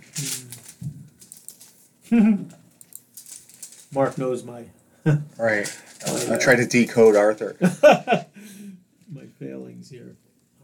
Speaker 3: Hmm. Mark knows my
Speaker 1: All right.
Speaker 3: Oh,
Speaker 1: I
Speaker 3: yeah.
Speaker 1: try to decode Arthur.
Speaker 3: my failings here.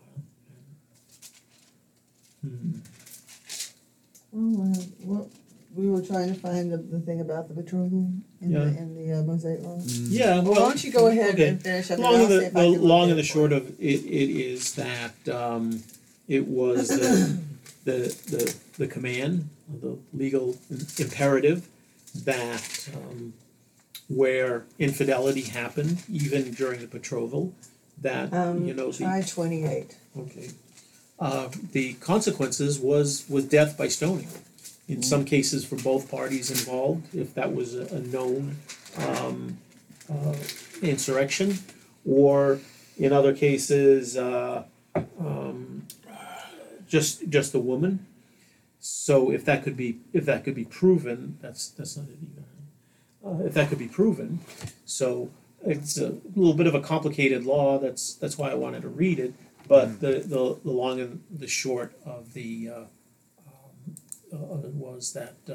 Speaker 3: Hmm.
Speaker 2: Well, uh, well, we were trying to find the, the thing about the betrothal in
Speaker 3: Yeah.
Speaker 2: the, in the uh, Mosaic law.
Speaker 3: Yeah,
Speaker 2: Well,
Speaker 3: well,
Speaker 2: why don't you go ahead
Speaker 3: okay.
Speaker 2: and finish up? and
Speaker 3: Long
Speaker 2: I'll
Speaker 3: and
Speaker 2: see
Speaker 3: the,
Speaker 2: if I
Speaker 3: the
Speaker 2: can look
Speaker 3: long
Speaker 2: at
Speaker 3: and the
Speaker 2: it for
Speaker 3: short
Speaker 2: you.
Speaker 3: of it, it is that um, it was the, the the the command, the legal imperative that um, where infidelity happened, even during the betrothal, that
Speaker 2: Um,
Speaker 3: you know the
Speaker 2: try twenty-eight.
Speaker 3: okay, uh, the consequences was was death by stoning. In some cases, for both parties involved, if that was a, a known um, uh, insurrection, or in other cases, uh, um, just just the woman. So if that could be if that could be proven, that's that's not it either. Uh, if that could be proven, so it's a little bit of a complicated law. That's that's why I wanted to read it. But the the, the long and the short of the uh, um, of it was that uh,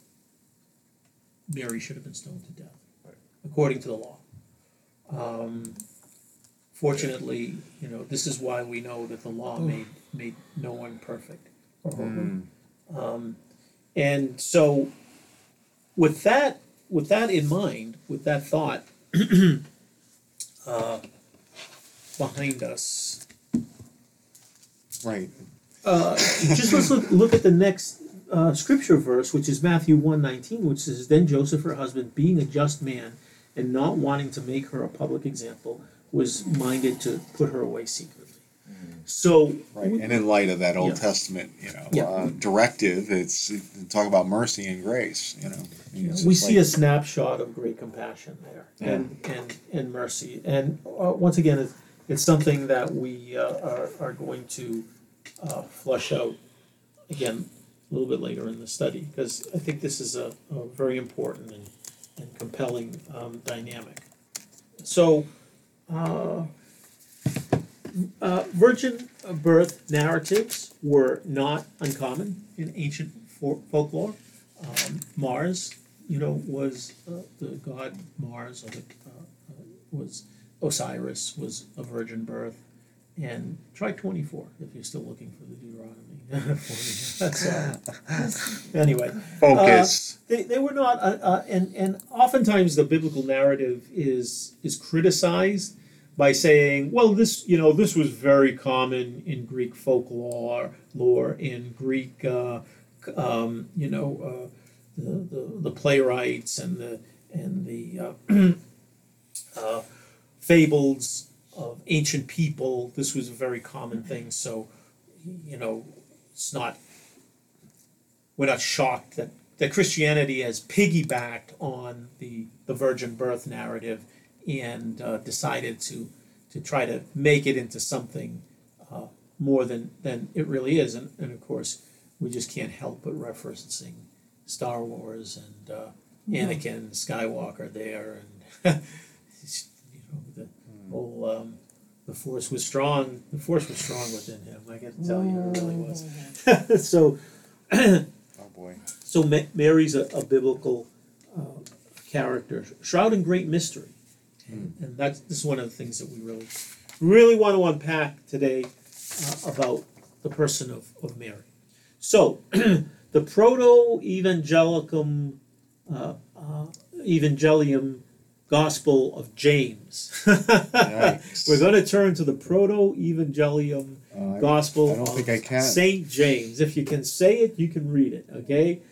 Speaker 3: Mary should have been stoned to death, according to the law. Um, fortunately, you know, this is why we know that the law made made no one perfect. Um, and so, with that with that in mind, with that thought uh, behind us,
Speaker 1: Right.
Speaker 3: uh, just let's look, look at the next uh, scripture verse, which is Matthew one nineteen, which says, "Then Joseph, her husband, being a just man and not wanting to make her a public example, was minded to put her away secretly." So,
Speaker 1: Right. And in light of that Old
Speaker 3: Yeah.
Speaker 1: Testament, you know,
Speaker 3: Yeah.
Speaker 1: uh, directive, it's it, talk about mercy and grace. You know, I mean, it's
Speaker 3: we
Speaker 1: just
Speaker 3: see
Speaker 1: like-
Speaker 3: a snapshot of great compassion there, and, and and mercy, and uh, once again, it's, it's something that we uh, are are going to uh, flush out again a little bit later in the study, because I think this is a, a very important and, and compelling um, dynamic. So, uh, uh, virgin birth narratives were not uncommon in ancient for- folklore. Um, Mars, you know, was uh, the god Mars, or the, uh, uh, was Osiris, was a virgin birth. And try twenty-four if you're still looking for the Deuteronomy for me. That's all. Anyway,
Speaker 1: focus.
Speaker 3: they, they were not, uh, uh, and and oftentimes the biblical narrative is is criticized by saying, well, this you know this was very common in Greek folklore, lore in Greek, uh, um, you know, uh, the, the the playwrights and the and the uh, uh, fables of ancient people. This was a very common thing. So, you know, it's not. We're not shocked that, that Christianity has piggybacked on the the virgin birth narrative and uh, decided to to try to make it into something uh, more than than it really is. And, and of course, we just can't help but referencing Star Wars and uh, Anakin Skywalker there, and you know the whole um, the Force was strong. The Force was strong within him. I can tell you, it really was. so.
Speaker 1: Oh boy.
Speaker 3: So Ma- Mary's a, a biblical uh, character, shrouded in great mystery, and, and that's this is one of the things that we really, really want to unpack today uh, about the person of, of Mary. So, the proto-evangelicum, uh, uh, evangelium gospel of James.
Speaker 1: Yikes.
Speaker 3: We're going to turn to the proto-evangelium
Speaker 1: Uh, I-
Speaker 3: gospel
Speaker 1: I don't
Speaker 3: of
Speaker 1: think I can.
Speaker 3: Saint James. If you can say it, you can read it, okay?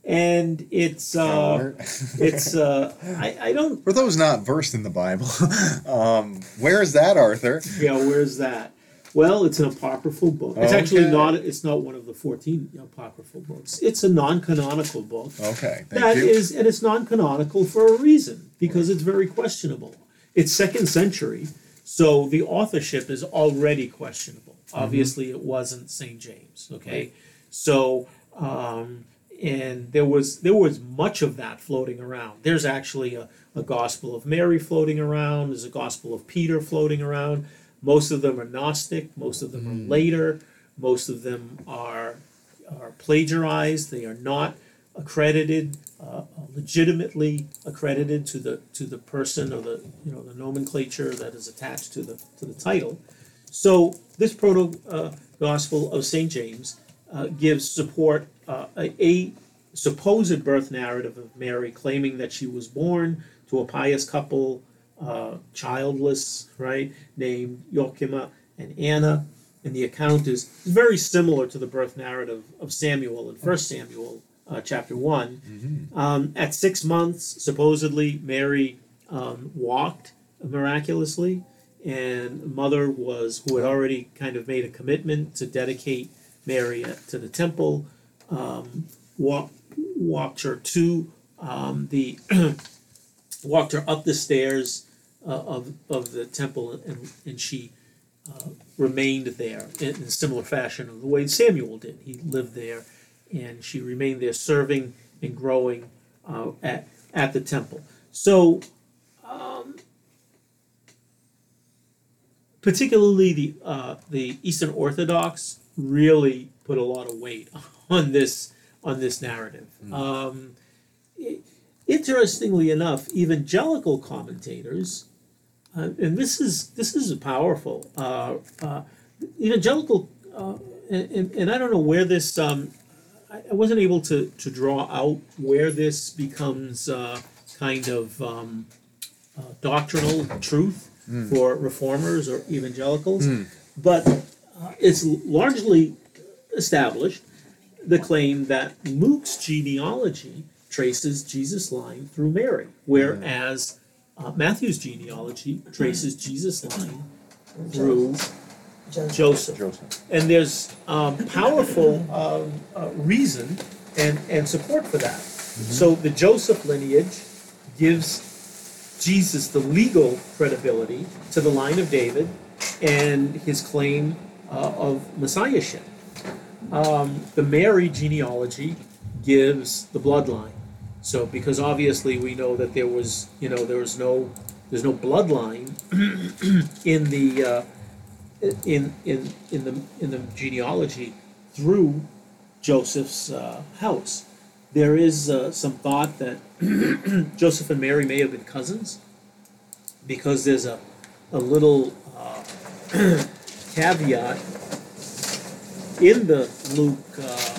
Speaker 3: and it's uh,
Speaker 1: Calendar.
Speaker 3: it's uh, I I don't
Speaker 1: For those not versed in the Bible, um, where is that, Arthur?
Speaker 3: yeah where's that? Well, it's an apocryphal book. It's actually
Speaker 1: Okay.
Speaker 3: not. It's not one of the fourteen apocryphal books. It's a non-canonical book.
Speaker 1: Okay, thank
Speaker 3: That
Speaker 1: you.
Speaker 3: is, and it's non-canonical for a reason, because it's very questionable. It's second century, so the authorship is already questionable. Obviously, it wasn't Saint James. Okay, so um, and there was there was much of that floating around. There's actually a, a Gospel of Mary floating around. There's a Gospel of Peter floating around. Most of them are Gnostic. Most of them are later. Most of them are are plagiarized. They are not accredited, uh, legitimately accredited to the to the person or the you know the nomenclature that is attached to the to the title. So this proto uh, gospel of Saint James uh, gives support uh, a, a supposed birth narrative of Mary, claiming that she was born to a pious couple, uh, childless, right, named Joachim and Anna. And the account is very similar to the birth narrative of Samuel in First Samuel uh, chapter one.
Speaker 1: Mm-hmm.
Speaker 3: Um, at six months, supposedly, Mary um, walked miraculously, and mother was, who had already kind of made a commitment to dedicate Mary to the temple, um, walk, walked her to um, the, walked her up the stairs uh, of, of the temple, and, and she Uh, remained there in, in a similar fashion of the way Samuel did. He lived there, and she remained there serving and growing uh, at at the temple. So, um, particularly the uh, the Eastern Orthodox really put a lot of weight on this on this narrative.
Speaker 1: Mm.
Speaker 3: Um, i- interestingly enough, evangelical commentators. Uh, and this is this is powerful. Uh, uh, evangelical, uh, and, and I don't know where this. Um, I, I wasn't able to, to draw out where this becomes uh, kind of um, uh, doctrinal truth
Speaker 1: Mm.
Speaker 3: for reformers or evangelicals,
Speaker 1: Mm.
Speaker 3: but uh, it's largely established the claim that Luke's genealogy traces Jesus' line through Mary, whereas Uh, Matthew's genealogy traces Jesus' line through
Speaker 2: Joseph.
Speaker 3: Joseph.
Speaker 1: Joseph.
Speaker 3: And there's um, powerful um, uh, reason and, and support for that. So the Joseph lineage gives Jesus the legal credibility to the line of David and his claim uh, of messiahship. Um, the Mary genealogy gives the bloodline. So, because obviously we know that there was, you know, there was no, there's no bloodline in the, uh, in in in the in the genealogy through Joseph's uh, house. There is uh, some thought that Joseph and Mary may have been cousins, because there's a a little uh, caveat in the Luke. Uh,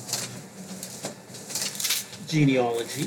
Speaker 3: genealogy,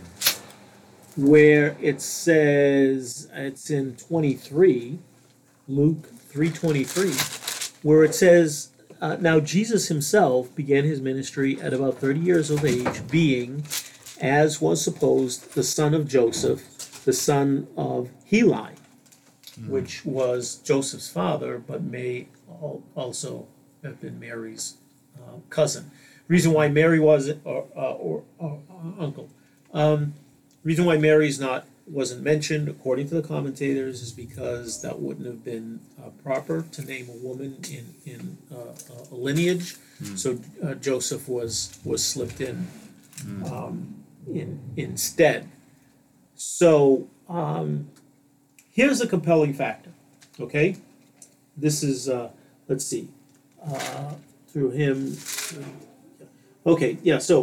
Speaker 3: where it says, it's in twenty-three, Luke three twenty-three, where it says, uh, now Jesus himself began his ministry at about thirty years of age, being, as was supposed, the son of Joseph, the son of Heli, mm. which was Joseph's father, but may al- also have been Mary's uh, cousin. Reason why Mary wasn't, or, uh, or, or uh, uncle. Um, reason why Mary's not wasn't mentioned, according to the commentators, is because that wouldn't have been uh, proper to name a woman in in uh, a lineage. Mm. So uh, Joseph was was slipped in, mm. um, in instead. So um, here's a compelling factor. Okay, this is uh, let's see, uh, through him. Uh, Okay, yeah, so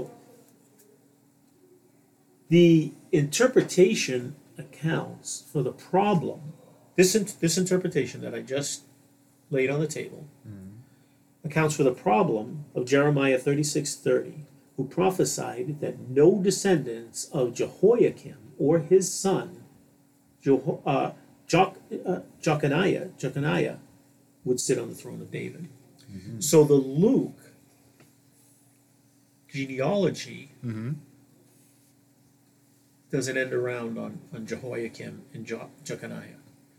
Speaker 3: the interpretation accounts for the problem, this, in, this interpretation that I just laid on the table, mm-hmm. accounts for the problem of Jeremiah thirty-six thirty, who prophesied that no descendants of Jehoiakim or his son, Jeho- uh, Joch, uh, Jeconiah, Jeconiah, would sit on the throne of David. Mm-hmm. So the Luke genealogy
Speaker 1: mm-hmm.
Speaker 3: doesn't end around on, on Jehoiakim and jo- Jeconiah,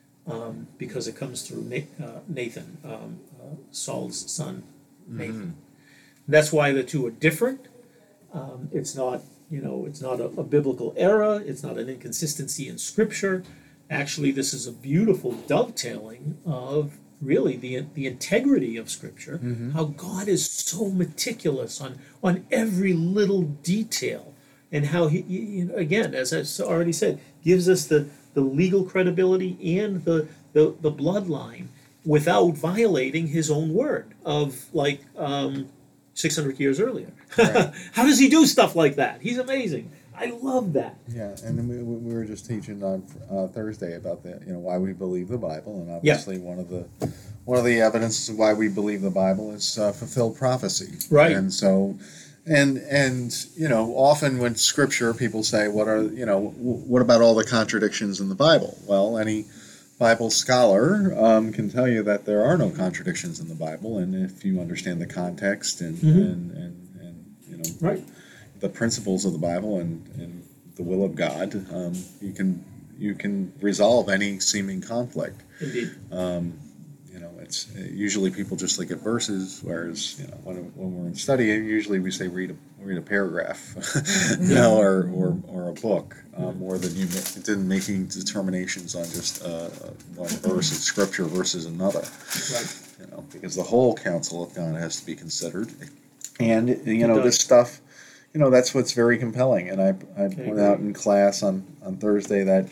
Speaker 3: um, because it comes through Na- uh, Nathan, um, uh, Saul's son, Nathan. That's why the two are different. Um, it's not, you know, it's not a, a biblical error. It's not an inconsistency in Scripture. Actually, this is a beautiful dovetailing of really the the integrity of Scripture.
Speaker 1: Mm-hmm.
Speaker 3: How God is so meticulous on on every little detail, and how he, you know, again, as I already said, gives us the the legal credibility and the the, the bloodline without violating His own word of like. Um, six hundred years earlier.
Speaker 1: Right.
Speaker 3: How does he do stuff like that? He's amazing. I love that.
Speaker 1: Yeah, and then we, we were just teaching on uh, Thursday about the you know why we believe the Bible, and obviously one of the one of the evidences of why we believe the Bible is uh, fulfilled prophecy.
Speaker 3: Right.
Speaker 1: And so, and and you know, often when Scripture, people say, "What are you know? W- what about all the contradictions in the Bible?" Well, any Bible scholar um, can tell you that there are no contradictions in the Bible, and if you understand the context and
Speaker 3: Mhm.
Speaker 1: and, and, and you know
Speaker 3: Right.
Speaker 1: the principles of the Bible and, and the will of God, um, you can you can resolve any seeming conflict.
Speaker 3: Indeed.
Speaker 1: Um, you know, it's usually people just look at verses, whereas you know when when we're in study, usually we say read a read a paragraph, you know, or or, or a book, uh, more than you ma- than making determinations on just uh, one verse of Scripture versus another.
Speaker 3: Right.
Speaker 1: You know, because the whole counsel of God has to be considered, and you know
Speaker 3: does.
Speaker 1: this stuff. You know, that's what's very compelling, and I, I
Speaker 3: Okay,
Speaker 1: pointed out
Speaker 3: great.
Speaker 1: in class on, on Thursday that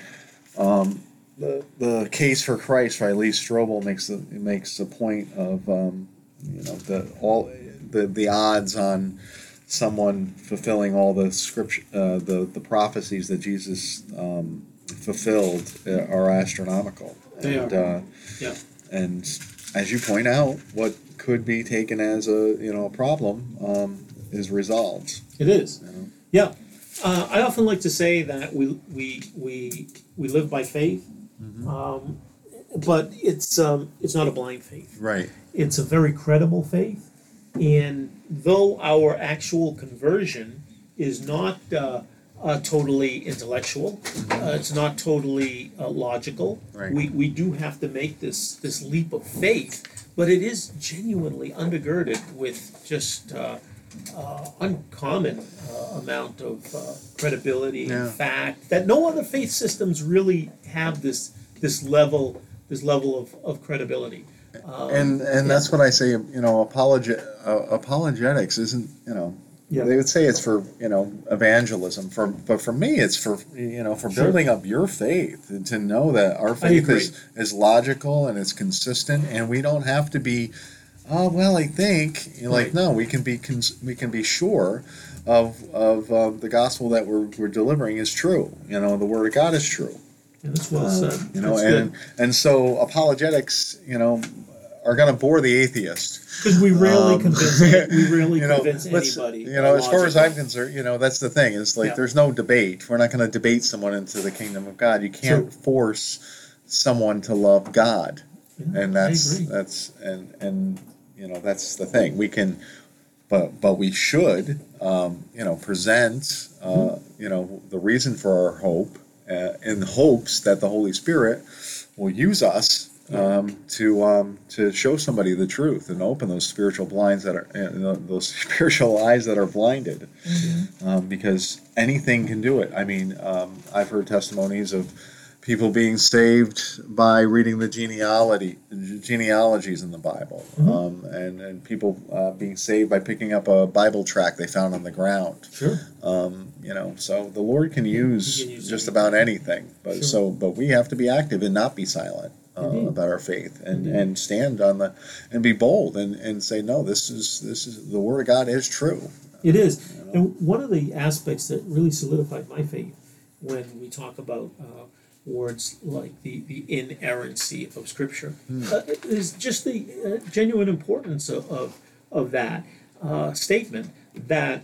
Speaker 1: um, the the case for Christ by Lee Strobel makes the makes a point of um, you know the all the the odds on someone fulfilling all the scripture uh, the the prophecies that Jesus um, fulfilled uh, are astronomical.
Speaker 3: They
Speaker 1: and,
Speaker 3: are.
Speaker 1: Uh,
Speaker 3: Yeah.
Speaker 1: and as you point out, what could be taken as a you know a problem um, is resolved.
Speaker 3: It is.
Speaker 1: You know?
Speaker 3: Yeah. Uh, I often like to say that we we we we live by faith, um, but it's um, it's not a blind faith.
Speaker 1: Right.
Speaker 3: It's a very credible faith, and though our actual conversion is not uh, uh, totally intellectual, uh, it's not totally uh, logical.
Speaker 1: Right.
Speaker 3: We we do have to make this this leap of faith, but it is genuinely undergirded with just uh, uh, uncommon uh, amount of uh, credibility
Speaker 1: Yeah.
Speaker 3: and fact that no other faith systems really have this this level this level of, of credibility. Um,
Speaker 1: And and that's what I say. You know, apologe- uh, apologetics isn't. You know,
Speaker 3: Yeah.
Speaker 1: they would say it's for you know evangelism. For but for me, it's for you know for
Speaker 3: Sure.
Speaker 1: building up your faith and to know that our faith is is logical and it's consistent, and we don't have to be. Oh well, I think you're like
Speaker 3: Right.
Speaker 1: no, we can be cons- we can be sure of of uh, the gospel that we're we're delivering is true. You know, the word of God is true.
Speaker 3: and that's well said.
Speaker 1: You know,
Speaker 3: That's
Speaker 1: and and so apologetics, you know, are going to bore the atheist.
Speaker 3: because we rarely
Speaker 1: Um,
Speaker 3: convince we rarely
Speaker 1: you know,
Speaker 3: convince
Speaker 1: let's-
Speaker 3: anybody.
Speaker 1: You know, as far as
Speaker 3: logically.
Speaker 1: I'm concerned, you know, that's the thing. It's like
Speaker 3: Yeah.
Speaker 1: there's no debate. We're not going to debate someone into the kingdom of God. You can't
Speaker 3: True.
Speaker 1: force someone to love God,
Speaker 3: Yeah,
Speaker 1: and
Speaker 3: I
Speaker 1: that's
Speaker 3: agree.
Speaker 1: that's and and you know that's the thing. We can, but but we should, um, you know, present, uh,
Speaker 3: Mm-hmm.
Speaker 1: you know, the reason for our hope, uh, in hopes that the Holy Spirit will use us um, to um, to show somebody the truth and open those spiritual blinds that are uh, those spiritual eyes that are blinded, um, because anything can do it. I mean, um, I've heard testimonies of people being saved by reading the genealogy genealogies in the Bible,
Speaker 3: Mhm.
Speaker 1: um, and and people uh, being saved by picking up a Bible tract they found on the ground.
Speaker 3: Sure.
Speaker 1: Um, you know, so the Lord can use,
Speaker 3: He can use
Speaker 1: just
Speaker 3: anything.
Speaker 1: about anything. But
Speaker 3: Sure.
Speaker 1: so, but we have to be active and not be silent uh,
Speaker 3: Indeed.
Speaker 1: about our faith, and,
Speaker 3: Indeed.
Speaker 1: and stand on the and be bold and, and say no. This is this is the Word of God is true.
Speaker 3: It is.
Speaker 1: You know?
Speaker 3: And one of the aspects that really solidified my faith when we talk about uh, words like the, the inerrancy of Scripture uh, is just the uh, genuine importance of, of, of that uh, statement that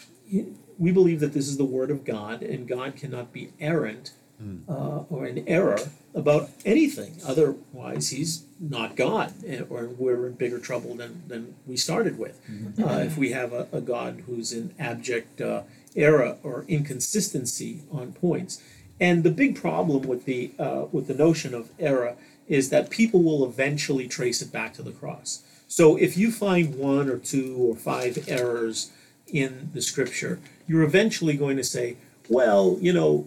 Speaker 3: we believe that this is the Word of God and God cannot be errant uh, or in error about anything. Otherwise, He's not God, and- or we're in bigger trouble than, than we started with. Uh, if we have a, a God who's in abject uh, error or inconsistency on points. And the big problem with the uh, with the notion of error is that people will eventually trace it back to the cross. So if you find one or two or five errors in the scripture, you're eventually going to say, well, you know,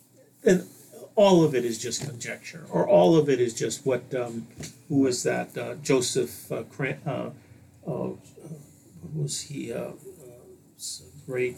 Speaker 3: and all of it is just conjecture, or all of it is just what, um, who was that, uh, Joseph, uh, Cran- uh, uh, what was he, uh, uh, great,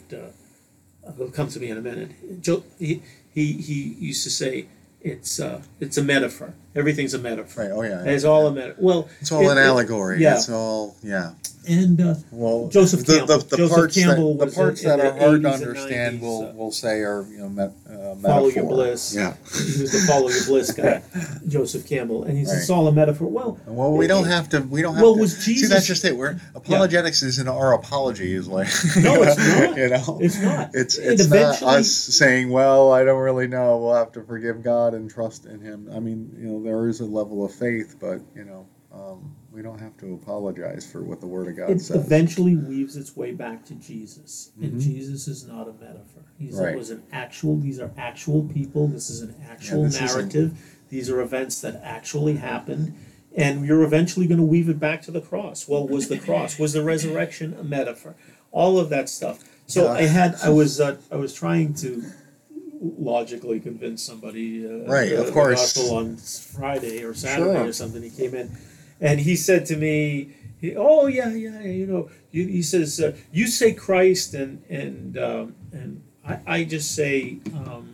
Speaker 3: uh, it'll come to me in a minute. Jo- he, he, he used to say, it's, uh, it's a metaphor. Everything's a metaphor.
Speaker 1: Right. Oh yeah.
Speaker 3: It's all a metaphor. Well,
Speaker 1: It's all
Speaker 3: it-
Speaker 1: an
Speaker 3: it-
Speaker 1: allegory.
Speaker 3: yeah.
Speaker 1: It's all yeah.
Speaker 3: And uh,
Speaker 1: Well,
Speaker 3: Joseph
Speaker 1: the,
Speaker 3: Campbell.
Speaker 1: The, the
Speaker 3: Joseph
Speaker 1: parts
Speaker 3: Campbell
Speaker 1: that the
Speaker 3: was
Speaker 1: parts
Speaker 3: in- in
Speaker 1: that are
Speaker 3: the
Speaker 1: hard to
Speaker 3: eighties and
Speaker 1: understand,
Speaker 3: nineties,
Speaker 1: we'll
Speaker 3: uh,
Speaker 1: we'll say are you know met, uh,
Speaker 3: Follow your
Speaker 1: metaphor.
Speaker 3: bliss.
Speaker 1: Yeah.
Speaker 3: He was the follow your bliss guy, Joseph Campbell, and he says
Speaker 1: Right.
Speaker 3: it's all a metaphor. Well,
Speaker 1: Well, we
Speaker 3: it-
Speaker 1: don't
Speaker 3: it-
Speaker 1: have to. We don't have
Speaker 3: Well,
Speaker 1: to.
Speaker 3: was
Speaker 1: See,
Speaker 3: Jesus-
Speaker 1: that's just it. We're apologetics isn't our apology. Is like
Speaker 3: No, it's not.
Speaker 1: You know,
Speaker 3: It's not.
Speaker 1: It's
Speaker 3: It
Speaker 1: it's not
Speaker 3: eventually-
Speaker 1: us saying, "Well, I don't really know. We'll have to forgive God and trust in Him." I mean, you know, there is a level of faith, but you know, um, we don't have to apologize for what the Word of God
Speaker 3: it
Speaker 1: says.
Speaker 3: eventually weaves its way back to Jesus, and
Speaker 1: Mhm.
Speaker 3: Jesus is not a metaphor. He's
Speaker 1: Right.
Speaker 3: it was an actual. These are actual people. This is an actual
Speaker 1: this isn't-
Speaker 3: narrative. These are events that actually happened, and you're eventually going to weave it back to the cross. Well, was the cross, was the resurrection a metaphor? All of that stuff. So
Speaker 1: Yeah.
Speaker 3: I had, I was, uh, I was trying to logically convince somebody. Uh,
Speaker 1: Right,
Speaker 3: the,
Speaker 1: of course.
Speaker 3: The gospel on Friday or Saturday
Speaker 1: Sure.
Speaker 3: or something. He came in, and he said to me, he, "Oh yeah, yeah, yeah, you know," you, he says, uh, "You say Christ, and and um, and I, I just say." Um,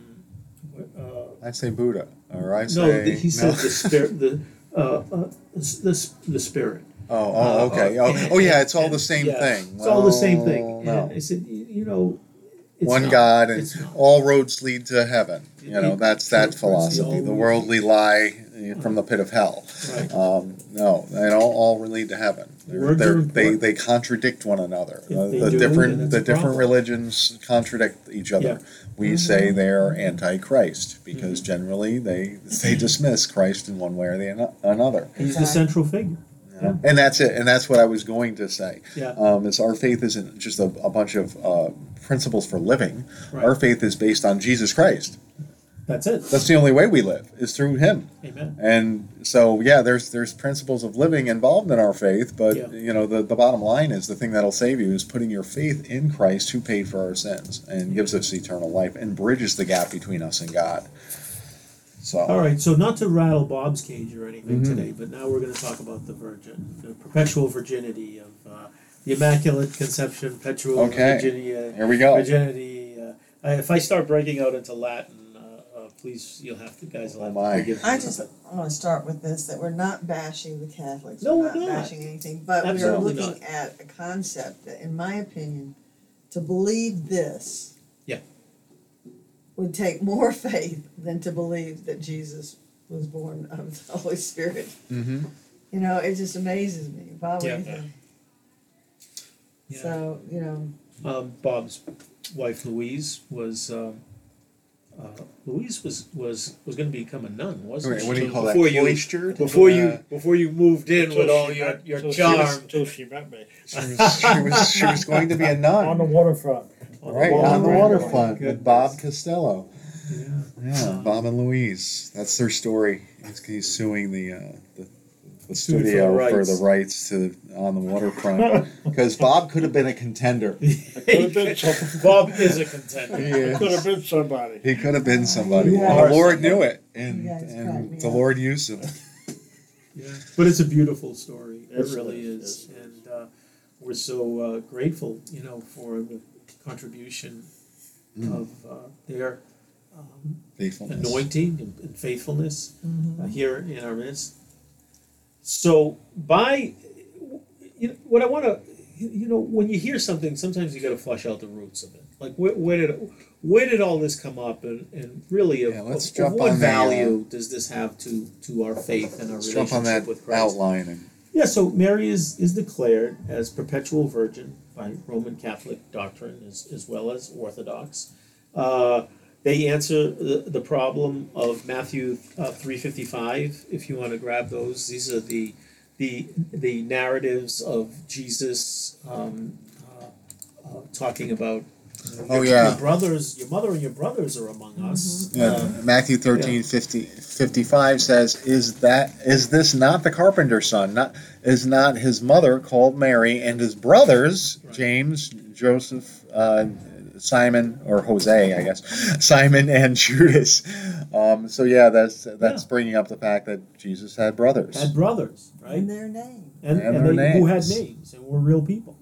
Speaker 3: uh,
Speaker 1: I say Buddha, or I
Speaker 3: no,
Speaker 1: say
Speaker 3: the, he said the spirit, the uh, uh, the, the spirit.
Speaker 1: Oh, oh, okay.
Speaker 3: Uh,
Speaker 1: Oh,
Speaker 3: and-
Speaker 1: oh, yeah. It's all
Speaker 3: and-
Speaker 1: the same
Speaker 3: yeah,
Speaker 1: thing.
Speaker 3: It's all the same thing.
Speaker 1: Well,
Speaker 3: And
Speaker 1: no.
Speaker 3: I said, you you know, it's
Speaker 1: One
Speaker 3: not.
Speaker 1: God and
Speaker 3: It's not.
Speaker 1: all roads lead to heaven. You know,
Speaker 3: It-
Speaker 1: that's that
Speaker 3: it's the
Speaker 1: philosophy.
Speaker 3: all
Speaker 1: The
Speaker 3: roads-
Speaker 1: worldly lie uh, from the pit of hell.
Speaker 3: Right.
Speaker 1: Um, no, they all, all lead to heaven. They're,
Speaker 3: Words
Speaker 1: they're,
Speaker 3: are
Speaker 1: they
Speaker 3: important.
Speaker 1: they contradict one another.
Speaker 3: If
Speaker 1: The,
Speaker 3: they
Speaker 1: the
Speaker 3: do,
Speaker 1: different
Speaker 3: then it's
Speaker 1: the
Speaker 3: a
Speaker 1: different
Speaker 3: problem.
Speaker 1: religions contradict each other.
Speaker 3: Yeah.
Speaker 1: We say they're anti-Christ because generally they they dismiss Christ in one way or the ano- another.
Speaker 3: He's the central figure.
Speaker 1: You know? And that's it. And that's what I was going to say.
Speaker 3: Yeah.
Speaker 1: Um, is our faith isn't just a, a bunch of uh, principles for living.
Speaker 3: Right.
Speaker 1: Our faith is based on Jesus Christ.
Speaker 3: That's it.
Speaker 1: That's the only way we live is through Him.
Speaker 3: Amen.
Speaker 1: And so, yeah, there's there's principles of living involved in our faith, but
Speaker 3: Yeah.
Speaker 1: you know, the, the bottom line is the thing that'll save you is putting your faith in Christ, who paid for our sins and gives us eternal life and bridges the gap between us and God. So,
Speaker 3: All right, so not to rattle Bob's cage or anything
Speaker 1: Mhm.
Speaker 3: today, but now we're going to talk about the virgin, the perpetual virginity of uh, the Immaculate Conception, perpetual
Speaker 1: Okay.
Speaker 3: virginity. Uh,
Speaker 1: here we go.
Speaker 3: virginity. Uh, I- if I start breaking out into Latin, uh, uh, please, you'll have to, guys, will have
Speaker 1: Oh, my.
Speaker 3: to forgive me.
Speaker 2: I just want to start with this, that we're not bashing the Catholics.
Speaker 3: No, we're
Speaker 2: not
Speaker 3: not.
Speaker 2: bashing anything, but we are
Speaker 3: Absolutely
Speaker 2: looking at a concept that, in my opinion, to believe this
Speaker 3: Yeah.
Speaker 2: would take more faith than to believe that Jesus was born of the Holy Spirit.
Speaker 1: Mm-hmm.
Speaker 2: You know, it just amazes me. Why would
Speaker 3: Yeah.
Speaker 2: you think?
Speaker 3: Yeah.
Speaker 2: So, you know,
Speaker 3: Um, Bob's wife Louise was um, uh, Louise was was was going to become a nun, wasn't
Speaker 1: What
Speaker 3: she?
Speaker 1: do you call that?
Speaker 3: Before you
Speaker 1: Cloistered?
Speaker 3: before
Speaker 1: Uh,
Speaker 3: you before you moved in with all your your
Speaker 4: Till she
Speaker 3: charm
Speaker 4: was- Till she met me.
Speaker 1: She was, she was she was going to be a nun.
Speaker 4: On the waterfront.
Speaker 1: Right,
Speaker 3: water-
Speaker 1: on the waterfront
Speaker 3: Goodness.
Speaker 1: with Bob Costello.
Speaker 3: Yeah.
Speaker 1: Yeah, Bob and Louise. That's their story. He's, he's suing the, uh, the the
Speaker 3: Suing for the
Speaker 1: studio for
Speaker 3: rights.
Speaker 1: the rights to on the waterfront because Bob could have been a contender.
Speaker 4: Could have been something.
Speaker 3: Bob is a contender.
Speaker 1: He
Speaker 4: Could have
Speaker 1: is.
Speaker 4: been somebody.
Speaker 1: He could have been somebody,
Speaker 2: You
Speaker 1: and
Speaker 3: are
Speaker 1: the Lord
Speaker 3: somebody.
Speaker 1: knew it, and
Speaker 2: You guys crack
Speaker 1: and
Speaker 2: me
Speaker 1: the
Speaker 2: up.
Speaker 1: Lord used him.
Speaker 3: Yeah. But it's a beautiful story.
Speaker 4: Yes,
Speaker 3: it really
Speaker 4: it
Speaker 3: is,
Speaker 4: is, yes.
Speaker 3: and uh, we're so uh, grateful, you know, for the contribution
Speaker 1: Mm.
Speaker 3: of uh, their um,
Speaker 1: Faithfulness.
Speaker 3: anointing and, and faithfulness uh, here in our midst. So, by you know, what I want to, you know, when you hear something, sometimes you got to flush out the roots of it. Like, where, where did where did all this come up, and, and really, of,
Speaker 1: Yeah, let's
Speaker 3: of,
Speaker 1: jump
Speaker 3: of what
Speaker 1: on the, uh,
Speaker 3: value does this have to to our faith and our
Speaker 1: Let's jump
Speaker 3: relationship
Speaker 1: on that
Speaker 3: with Christ?
Speaker 1: outline and
Speaker 3: Yeah, so Mary is, is declared as perpetual virgin by Roman Catholic doctrine as, as well as Orthodox. Uh, they answer the, the problem of Matthew uh, three fifty-five, if you want to grab those. These are the the the narratives of Jesus um, uh, uh, talking about
Speaker 1: Oh,
Speaker 3: your,
Speaker 1: yeah.
Speaker 3: your brothers, your mother and your brothers are among us.
Speaker 1: Yeah,
Speaker 3: Uh,
Speaker 1: Matthew thirteen fifty, fifty-five says, "Is that is this not the carpenter's son? Not is not his mother called Mary, and his brothers
Speaker 3: Right.
Speaker 1: James, Joseph, uh, Simon, or Jose, I guess, Simon and Judas." Um, so yeah, that's that's
Speaker 3: Yeah.
Speaker 1: bringing up the fact that Jesus had brothers.
Speaker 3: had brothers, right?
Speaker 5: In their name.
Speaker 3: and,
Speaker 1: And
Speaker 3: and
Speaker 1: their
Speaker 3: they, who had
Speaker 1: names.
Speaker 3: names and were real people.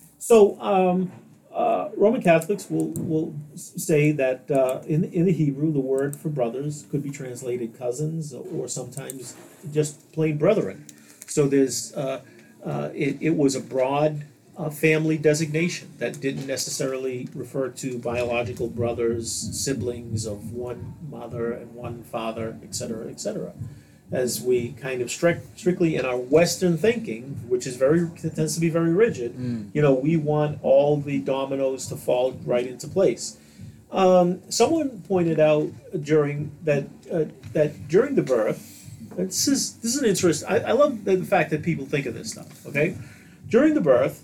Speaker 3: So um, uh, Roman Catholics will will say that uh, in in the Hebrew, the word for brothers could be translated cousins or sometimes just plain brethren. So there's uh, uh, it, it was a broad uh, family designation that didn't necessarily refer to biological brothers, siblings of one mother and one father, et cetera, et cetera. As we kind of strict, strictly in our Western thinking, which is very tends to be very rigid,
Speaker 1: Mm.
Speaker 3: you know, we want all the dominoes to fall right into place. Um, someone pointed out during that uh, that during the birth, this is this is an interest. I, I love the, the fact that people think of this stuff. Okay, during the birth,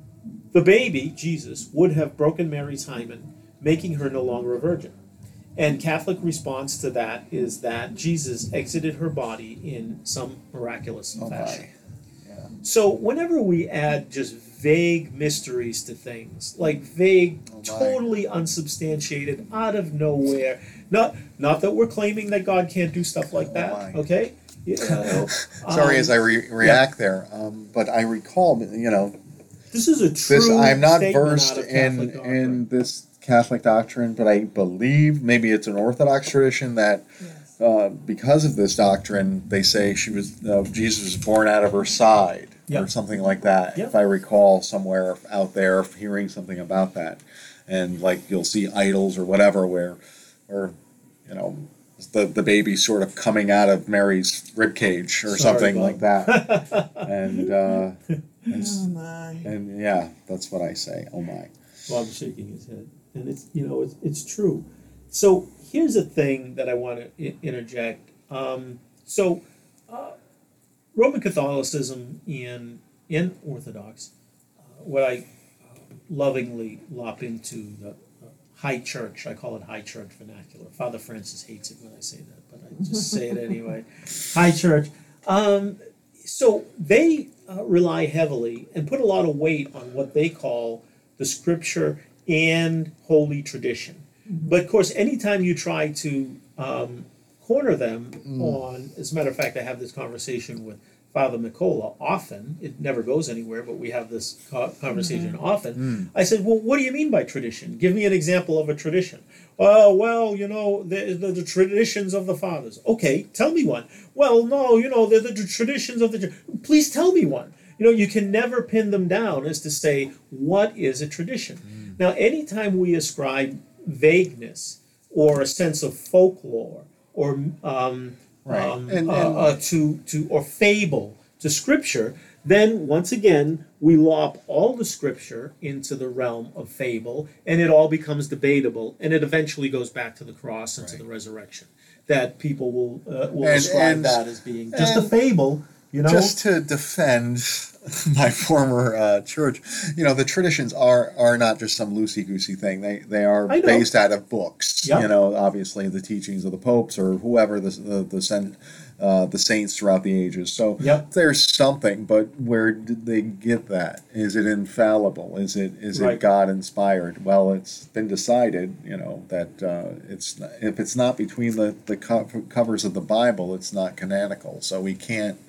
Speaker 3: the baby Jesus would have broken Mary's hymen, making her no longer a virgin. And Catholic response to that is that Jesus exited her body in some miraculous
Speaker 1: Oh,
Speaker 3: fashion.
Speaker 1: my. Yeah.
Speaker 3: So whenever we add just vague mysteries to things, like vague,
Speaker 1: Oh, my.
Speaker 3: totally unsubstantiated, out of nowhere, not not that we're claiming that God can't do stuff like that,
Speaker 1: Oh, my.
Speaker 3: okay? You know,
Speaker 1: Sorry,
Speaker 3: um,
Speaker 1: as I re- react there, um, but I recall, you know,
Speaker 3: this is a true
Speaker 1: this. I'm not
Speaker 3: statement
Speaker 1: versed
Speaker 3: out of
Speaker 1: in
Speaker 3: Catholic doctrine.
Speaker 1: in this Catholic doctrine, but I believe maybe it's an Orthodox tradition that
Speaker 5: Yes.
Speaker 1: uh, because of this doctrine, they say she was uh, Jesus was born out of her side
Speaker 3: Yep.
Speaker 1: or something like that.
Speaker 3: Yep.
Speaker 1: If I recall somewhere out there hearing something about that, and like you'll see idols or whatever where, where, you know, the the baby sort of coming out of Mary's rib cage or
Speaker 3: Sorry,
Speaker 1: something
Speaker 3: Bob.
Speaker 1: like that, and uh, and,
Speaker 5: Oh my.
Speaker 1: and yeah, that's what I say. Oh my.
Speaker 3: Bob's shaking his head, and it's you know it's it's true. So here's a thing that I want to I- interject. Um, so uh, Roman Catholicism and in Orthodox, uh, what I uh, lovingly lop into the uh, high church. I call it high church vernacular. Father Francis hates it when I say that, but I just say it anyway. High church. Um, so they uh, rely heavily and put a lot of weight on what they call the scripture and holy tradition. But of course, anytime you try to um, corner them on, as a matter of fact, I have this conversation with Father Mikola often. It never goes anywhere, but we have this co- conversation often. I said, well, what do you mean by tradition? Give me an example of a tradition. Oh, well, you know, the, the, the traditions of the fathers. Okay, tell me one. Well, no, you know, they're the traditions of the... Please tell me one. You know, you can never pin them down as to say, what is a tradition? Now, anytime we ascribe vagueness or a sense of folklore or um,
Speaker 1: Right.
Speaker 3: um,
Speaker 1: And-
Speaker 3: uh,
Speaker 1: and-
Speaker 3: uh, to to or fable to scripture, then once again we lop all the scripture into the realm of fable, and it all becomes debatable, and it eventually goes back to the cross and to
Speaker 1: Right.
Speaker 3: the resurrection. That people will uh, will
Speaker 1: And-
Speaker 3: ascribe
Speaker 1: and-
Speaker 3: that as being just a
Speaker 1: and
Speaker 3: fable, you know.
Speaker 1: Just to defend my former uh, church, you know, the traditions are are not just some loosey goosey thing. They they are
Speaker 3: I know.
Speaker 1: based out of books.
Speaker 3: Yeah.
Speaker 1: You know, obviously the teachings of the popes or whoever the the the, sen- uh, the saints throughout the ages. So
Speaker 3: Yep.
Speaker 1: there's something, but where did they get that? Is it infallible? Is it is
Speaker 3: Right.
Speaker 1: it God inspired? Well, it's been decided, you know, that uh, it's not, if it's not between the the co- covers of the Bible, it's not canonical. So we can't.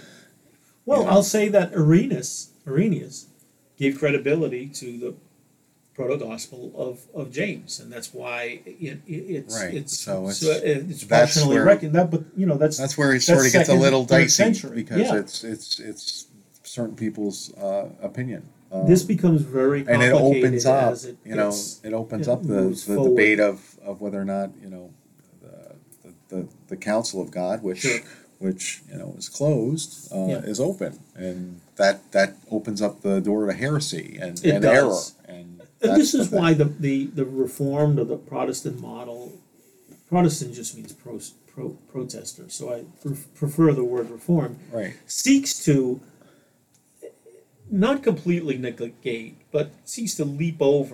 Speaker 3: Well,
Speaker 1: Yeah.
Speaker 3: I'll say that Irenaeus, Irenaeus gave credibility to the proto-gospel of, of James, and that's why it, it, it's
Speaker 1: Right.
Speaker 3: it's
Speaker 1: So it's-
Speaker 3: it's
Speaker 1: that's
Speaker 3: partially
Speaker 1: where-
Speaker 3: reckoned that, but you know that's
Speaker 1: That's where it
Speaker 3: That's
Speaker 1: sort of gets a
Speaker 3: second,
Speaker 1: little
Speaker 3: third
Speaker 1: dicey
Speaker 3: century.
Speaker 1: because
Speaker 3: Yeah.
Speaker 1: it's it's it's certain people's uh, opinion. Um,
Speaker 3: this becomes very
Speaker 1: and it
Speaker 3: complicated
Speaker 1: opens up,
Speaker 3: as it
Speaker 1: you know,
Speaker 3: gets,
Speaker 1: it opens
Speaker 3: you know,
Speaker 1: up the,
Speaker 3: moves
Speaker 1: the
Speaker 3: forward.
Speaker 1: debate of, of whether or not you know the the, the, the counsel of God, which
Speaker 3: Sure.
Speaker 1: which you know is closed, uh,
Speaker 3: Yeah.
Speaker 1: is open, and that that opens up the door to heresy and,
Speaker 3: It
Speaker 1: and
Speaker 3: does.
Speaker 1: error. And,
Speaker 3: And
Speaker 1: that's
Speaker 3: this
Speaker 1: the
Speaker 3: is
Speaker 1: thing.
Speaker 3: why the, the, the Reformed or the Protestant model, Protestant just means pro, pro, protester, so I pref- prefer the word Reformed,
Speaker 1: Right.
Speaker 3: seeks to not completely negate, but seeks to leap over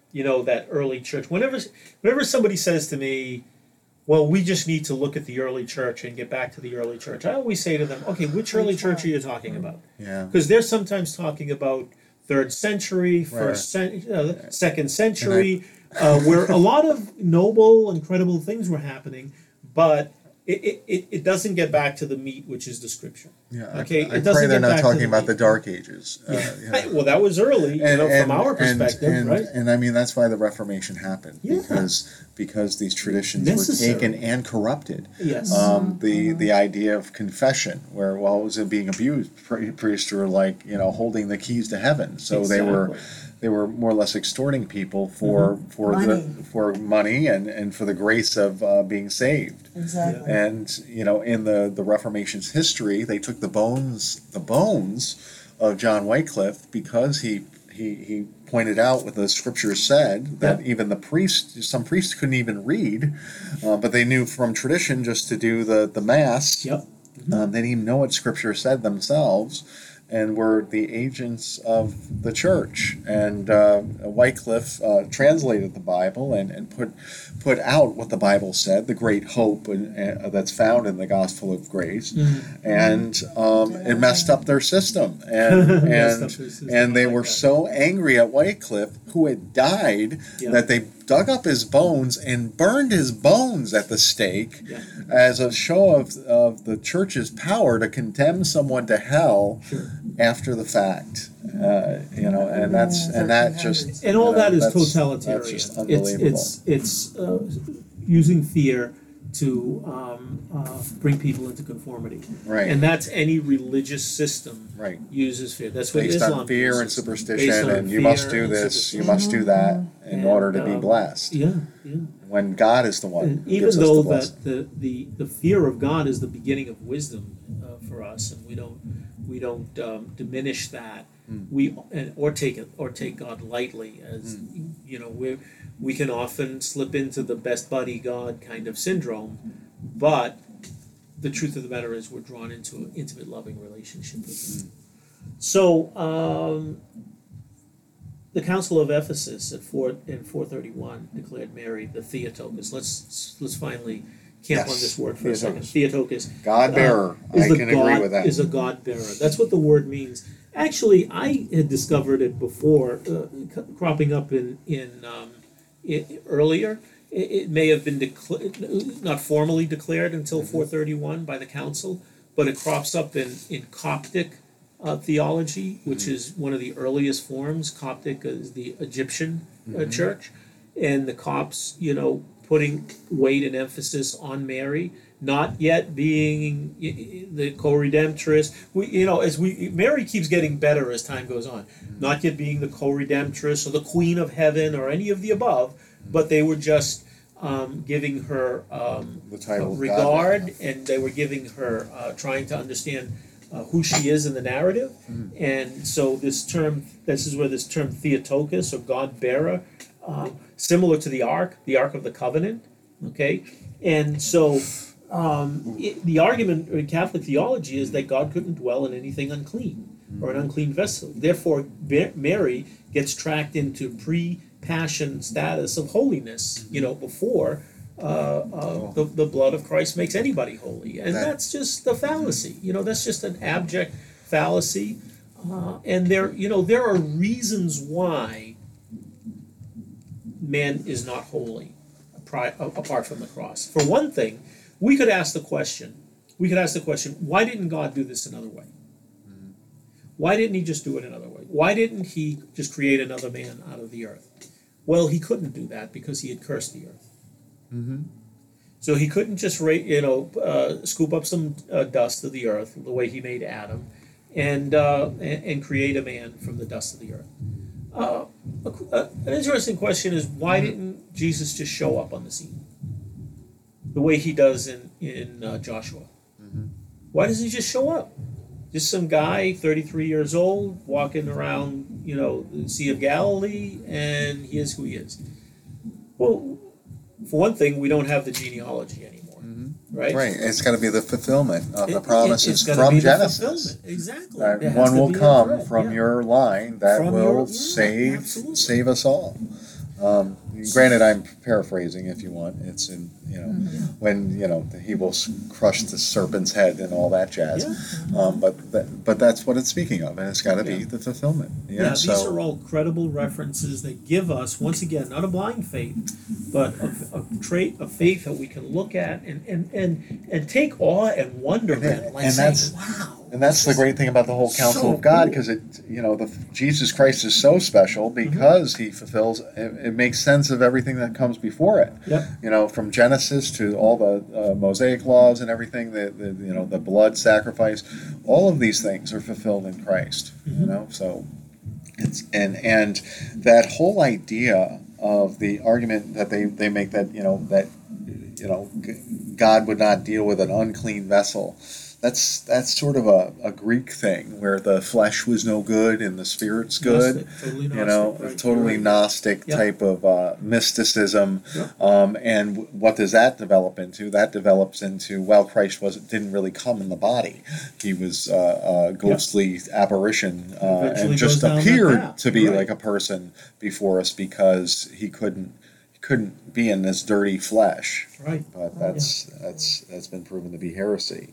Speaker 3: you know, that early church. Whenever, whenever somebody says to me, well, we just need to look at the early church and get back to the early church, I always say to them, okay, which early church are you talking about?
Speaker 1: Yeah.
Speaker 3: Because they're sometimes talking about third century, first cen- uh, second century, uh, where a lot of noble, incredible things were happening, but it, it, it doesn't get back to the meat, which is the scripture.
Speaker 1: Yeah,
Speaker 3: Okay,
Speaker 1: I, I
Speaker 3: it doesn't
Speaker 1: pray they're
Speaker 3: get
Speaker 1: not
Speaker 3: back to
Speaker 1: talking
Speaker 3: the
Speaker 1: about
Speaker 3: meat.
Speaker 1: the Dark Ages. Uh,
Speaker 3: Yeah.
Speaker 1: you know.
Speaker 3: Well, that was early, you know, from our
Speaker 1: and-
Speaker 3: perspective,
Speaker 1: and,
Speaker 3: right?
Speaker 1: And I mean that's why the Reformation happened
Speaker 3: Yeah.
Speaker 1: because because these traditions
Speaker 3: Necessary.
Speaker 1: were taken and corrupted.
Speaker 3: Yes.
Speaker 1: Um, the the idea of confession, where well, it was being abused. Pri- Priests were like you know holding the keys to heaven, so they were
Speaker 3: Exactly.
Speaker 1: they were more or less extorting people for
Speaker 3: Mm-hmm.
Speaker 1: for
Speaker 2: Money.
Speaker 1: the for money and, and for the grace of uh, being saved.
Speaker 2: Exactly.
Speaker 1: And you know, in the, the Reformation's history, they took the bones the bones of John Wycliffe because he he, he pointed out what the scriptures said that
Speaker 3: Yeah.
Speaker 1: even the priests, some priests couldn't even read, uh, but they knew from tradition just to do the the mass.
Speaker 3: Yep.
Speaker 1: Um, they didn't even know what scripture said themselves, and were the agents of the church. And uh, Wycliffe uh, translated the Bible and, and put put out what the Bible said, the great hope and, uh, that's found in the Gospel of Grace,
Speaker 3: Mm-hmm.
Speaker 1: and um, it messed up their system. And
Speaker 3: Messed up
Speaker 1: and
Speaker 3: their system,
Speaker 1: and
Speaker 3: I
Speaker 1: they
Speaker 3: like
Speaker 1: were
Speaker 3: that.
Speaker 1: so angry at Wycliffe, who had died,
Speaker 3: Yeah.
Speaker 1: that they dug up his bones and burned his bones at the stake
Speaker 3: Yeah.
Speaker 1: as a show of, of the church's power to condemn someone to hell
Speaker 3: Sure.
Speaker 1: after the fact. Uh, you know, and that's and that just
Speaker 3: And all
Speaker 1: you know,
Speaker 3: that is
Speaker 1: that's-
Speaker 3: totalitarian.
Speaker 1: That's just
Speaker 3: It's
Speaker 1: unbelievable.
Speaker 3: it's it's uh, using fear to um, uh, bring people into conformity,
Speaker 1: right,
Speaker 3: and that's any religious system
Speaker 1: right.
Speaker 3: uses fear. That's what
Speaker 1: Based
Speaker 3: Islam
Speaker 1: on fear
Speaker 3: uses.
Speaker 1: and
Speaker 3: Based
Speaker 1: superstition,
Speaker 3: on
Speaker 1: and you
Speaker 3: fear
Speaker 1: must do
Speaker 3: and
Speaker 1: this, you
Speaker 3: superstition.
Speaker 1: must do that, in
Speaker 3: And,
Speaker 1: order to be
Speaker 3: um,
Speaker 1: blessed.
Speaker 3: Yeah, yeah.
Speaker 1: When God is the one
Speaker 3: And
Speaker 1: who
Speaker 3: even
Speaker 1: gives us
Speaker 3: though
Speaker 1: the blessing.
Speaker 3: that the, the, the fear of God is the beginning of wisdom uh, for us, and we don't we don't um, diminish that,
Speaker 1: Mm.
Speaker 3: we and, or take it or take God lightly, as
Speaker 1: Mm.
Speaker 3: you know we we can often slip into the best buddy God kind of syndrome, but the truth of the matter is we're drawn into an intimate, loving relationship with Him. So. Um, The Council of Ephesus at four in four thirty one declared Mary the Theotokos. Let's let's finally camp
Speaker 1: Yes,
Speaker 3: on this word for a second.
Speaker 1: Theotokos.
Speaker 3: Theotokos
Speaker 1: God bearer,
Speaker 3: is
Speaker 1: I
Speaker 3: the
Speaker 1: can
Speaker 3: God,
Speaker 1: agree with that.
Speaker 3: is a God bearer. That's what the word means. Actually, I had discovered it before, uh, c- cropping up in in um, i earlier. It, it may have been decla- not formally declared until four thirty one by the council, but it crops up in in Coptic uh, theology, which is one of the earliest forms. Coptic is the Egyptian uh, church, and the Copts, you know, putting weight and emphasis on Mary, not yet being y- y- the co-redemptress. We, you know, as we Mary keeps getting better as time goes on, not yet being the co-redemptress or the Queen of Heaven or any of the above, but they were just um, giving her um,
Speaker 1: The title of
Speaker 3: regard,
Speaker 1: God.
Speaker 3: and they were giving her uh, trying to understand uh, who she is in the narrative. And so this term, this is where this term Theotokos or God bearer, um, similar to the Ark, the Ark of the Covenant. Okay, and so um, it, the argument in Catholic theology is that God couldn't dwell in anything unclean or an unclean vessel. Therefore, Ba- Mary gets tracked into pre-passion status of holiness. You know, before. Uh, uh, the, the blood of Christ makes anybody holy. And
Speaker 1: That-
Speaker 3: that's just the fallacy. You know, that's just an abject fallacy. Uh, and there, you know, there are reasons why man is not holy pri- apart from the cross. For one thing, we could ask the question, we could ask the question, why didn't God do this another way? Why didn't he just do it another way? Why didn't he just create another man out of the earth? Well, he couldn't do that because he had cursed the earth.
Speaker 1: Mm-hmm.
Speaker 3: So he couldn't just, ra- you know, uh, scoop up some uh, dust of the earth the way he made Adam, and, uh, and and create a man from the dust of the earth. Uh, a, a, an interesting question is why didn't Jesus just show up on the scene the way he does in in uh, Joshua?
Speaker 1: Mm-hmm.
Speaker 3: Why doesn't he just show up? Just some guy, thirty-three years old, walking around, you know, the Sea of Galilee, and he is who he is. Well, for one thing, we don't have the genealogy anymore, right?
Speaker 1: Right, it's got to be the fulfillment of
Speaker 3: It-
Speaker 1: the
Speaker 3: it-
Speaker 1: promises
Speaker 3: it's gotta
Speaker 1: from
Speaker 3: be the
Speaker 1: Genesis.
Speaker 3: fulfillment. Exactly.
Speaker 1: That
Speaker 3: There has
Speaker 1: one
Speaker 3: to
Speaker 1: will
Speaker 3: be a
Speaker 1: come
Speaker 3: thread,
Speaker 1: from
Speaker 3: yeah.
Speaker 1: your line that
Speaker 3: From
Speaker 1: will
Speaker 3: your- yeah,
Speaker 1: save
Speaker 3: absolutely.
Speaker 1: save us all. Um, granted, I'm paraphrasing if you want. It's in, you know,
Speaker 5: Mhm.
Speaker 1: when, you know, he will s- crush the serpent's head and all that jazz.
Speaker 3: Yeah.
Speaker 1: Um, but, that, but that's what it's speaking of, and it's got to be
Speaker 3: Yeah.
Speaker 1: the fulfillment. You
Speaker 3: Yeah,
Speaker 1: know?
Speaker 3: these
Speaker 1: so,
Speaker 3: are all credible references that give us, once again, not a blind faith, but a, a trait of faith that we can look at and, and, and, and take awe and wonderment,
Speaker 1: And-
Speaker 3: like
Speaker 1: and
Speaker 3: saying,
Speaker 1: that's-
Speaker 3: wow.
Speaker 1: And that's the great thing about the whole counsel
Speaker 3: So
Speaker 1: of God,
Speaker 3: cool.
Speaker 1: because it, you know, the Jesus Christ is so special because he fulfills. It, it makes sense of everything that comes before it.
Speaker 3: Yep.
Speaker 1: You know, from Genesis to all the uh, Mosaic laws and everything. The, the you know the blood sacrifice, all of these things are fulfilled in Christ.
Speaker 3: Mhm.
Speaker 1: You know, so it's and and that whole idea of the argument that they they make that you know that you know g- God would not deal with an unclean vessel. That's that's sort of a, a Greek thing where the flesh was no good and the spirit's good.
Speaker 3: Gnostic, totally
Speaker 1: You
Speaker 3: Gnostic,
Speaker 1: know,
Speaker 3: right,
Speaker 1: totally
Speaker 3: right.
Speaker 1: Gnostic
Speaker 3: Yep.
Speaker 1: type of uh, mysticism.
Speaker 3: Yep.
Speaker 1: Um, and w- what does that develop into? That develops into well, Christ was didn't really come in the body; he was uh, a ghostly apparition uh,
Speaker 3: Eventually
Speaker 1: and just
Speaker 3: goes down that
Speaker 1: appeared
Speaker 3: path,
Speaker 1: to be
Speaker 3: right.
Speaker 1: like a person before us because he couldn't he couldn't be in this dirty flesh.
Speaker 3: Right.
Speaker 1: But that's that's that's been proven to be heresy.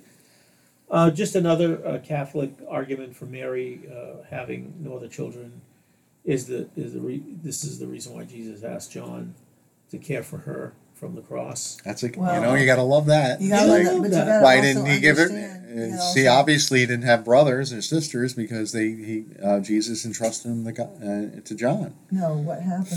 Speaker 3: Uh, just another uh, Catholic argument for Mary uh, having no other children is the is the re- this is the reason why Jesus asked John to care for her from the cross.
Speaker 1: That's a
Speaker 5: Well,
Speaker 1: you know you got to love that.
Speaker 5: You gotta
Speaker 3: Yeah,
Speaker 5: love
Speaker 3: I
Speaker 5: that,
Speaker 3: love
Speaker 5: but
Speaker 3: that.
Speaker 5: you gotta
Speaker 1: Why
Speaker 5: also
Speaker 1: didn't he give it?
Speaker 5: understand, you
Speaker 1: uh,
Speaker 5: know,
Speaker 1: See,
Speaker 5: so-
Speaker 1: obviously he didn't have brothers or sisters because they he uh, Jesus entrusted him to, God, uh, to John.
Speaker 5: No, what happened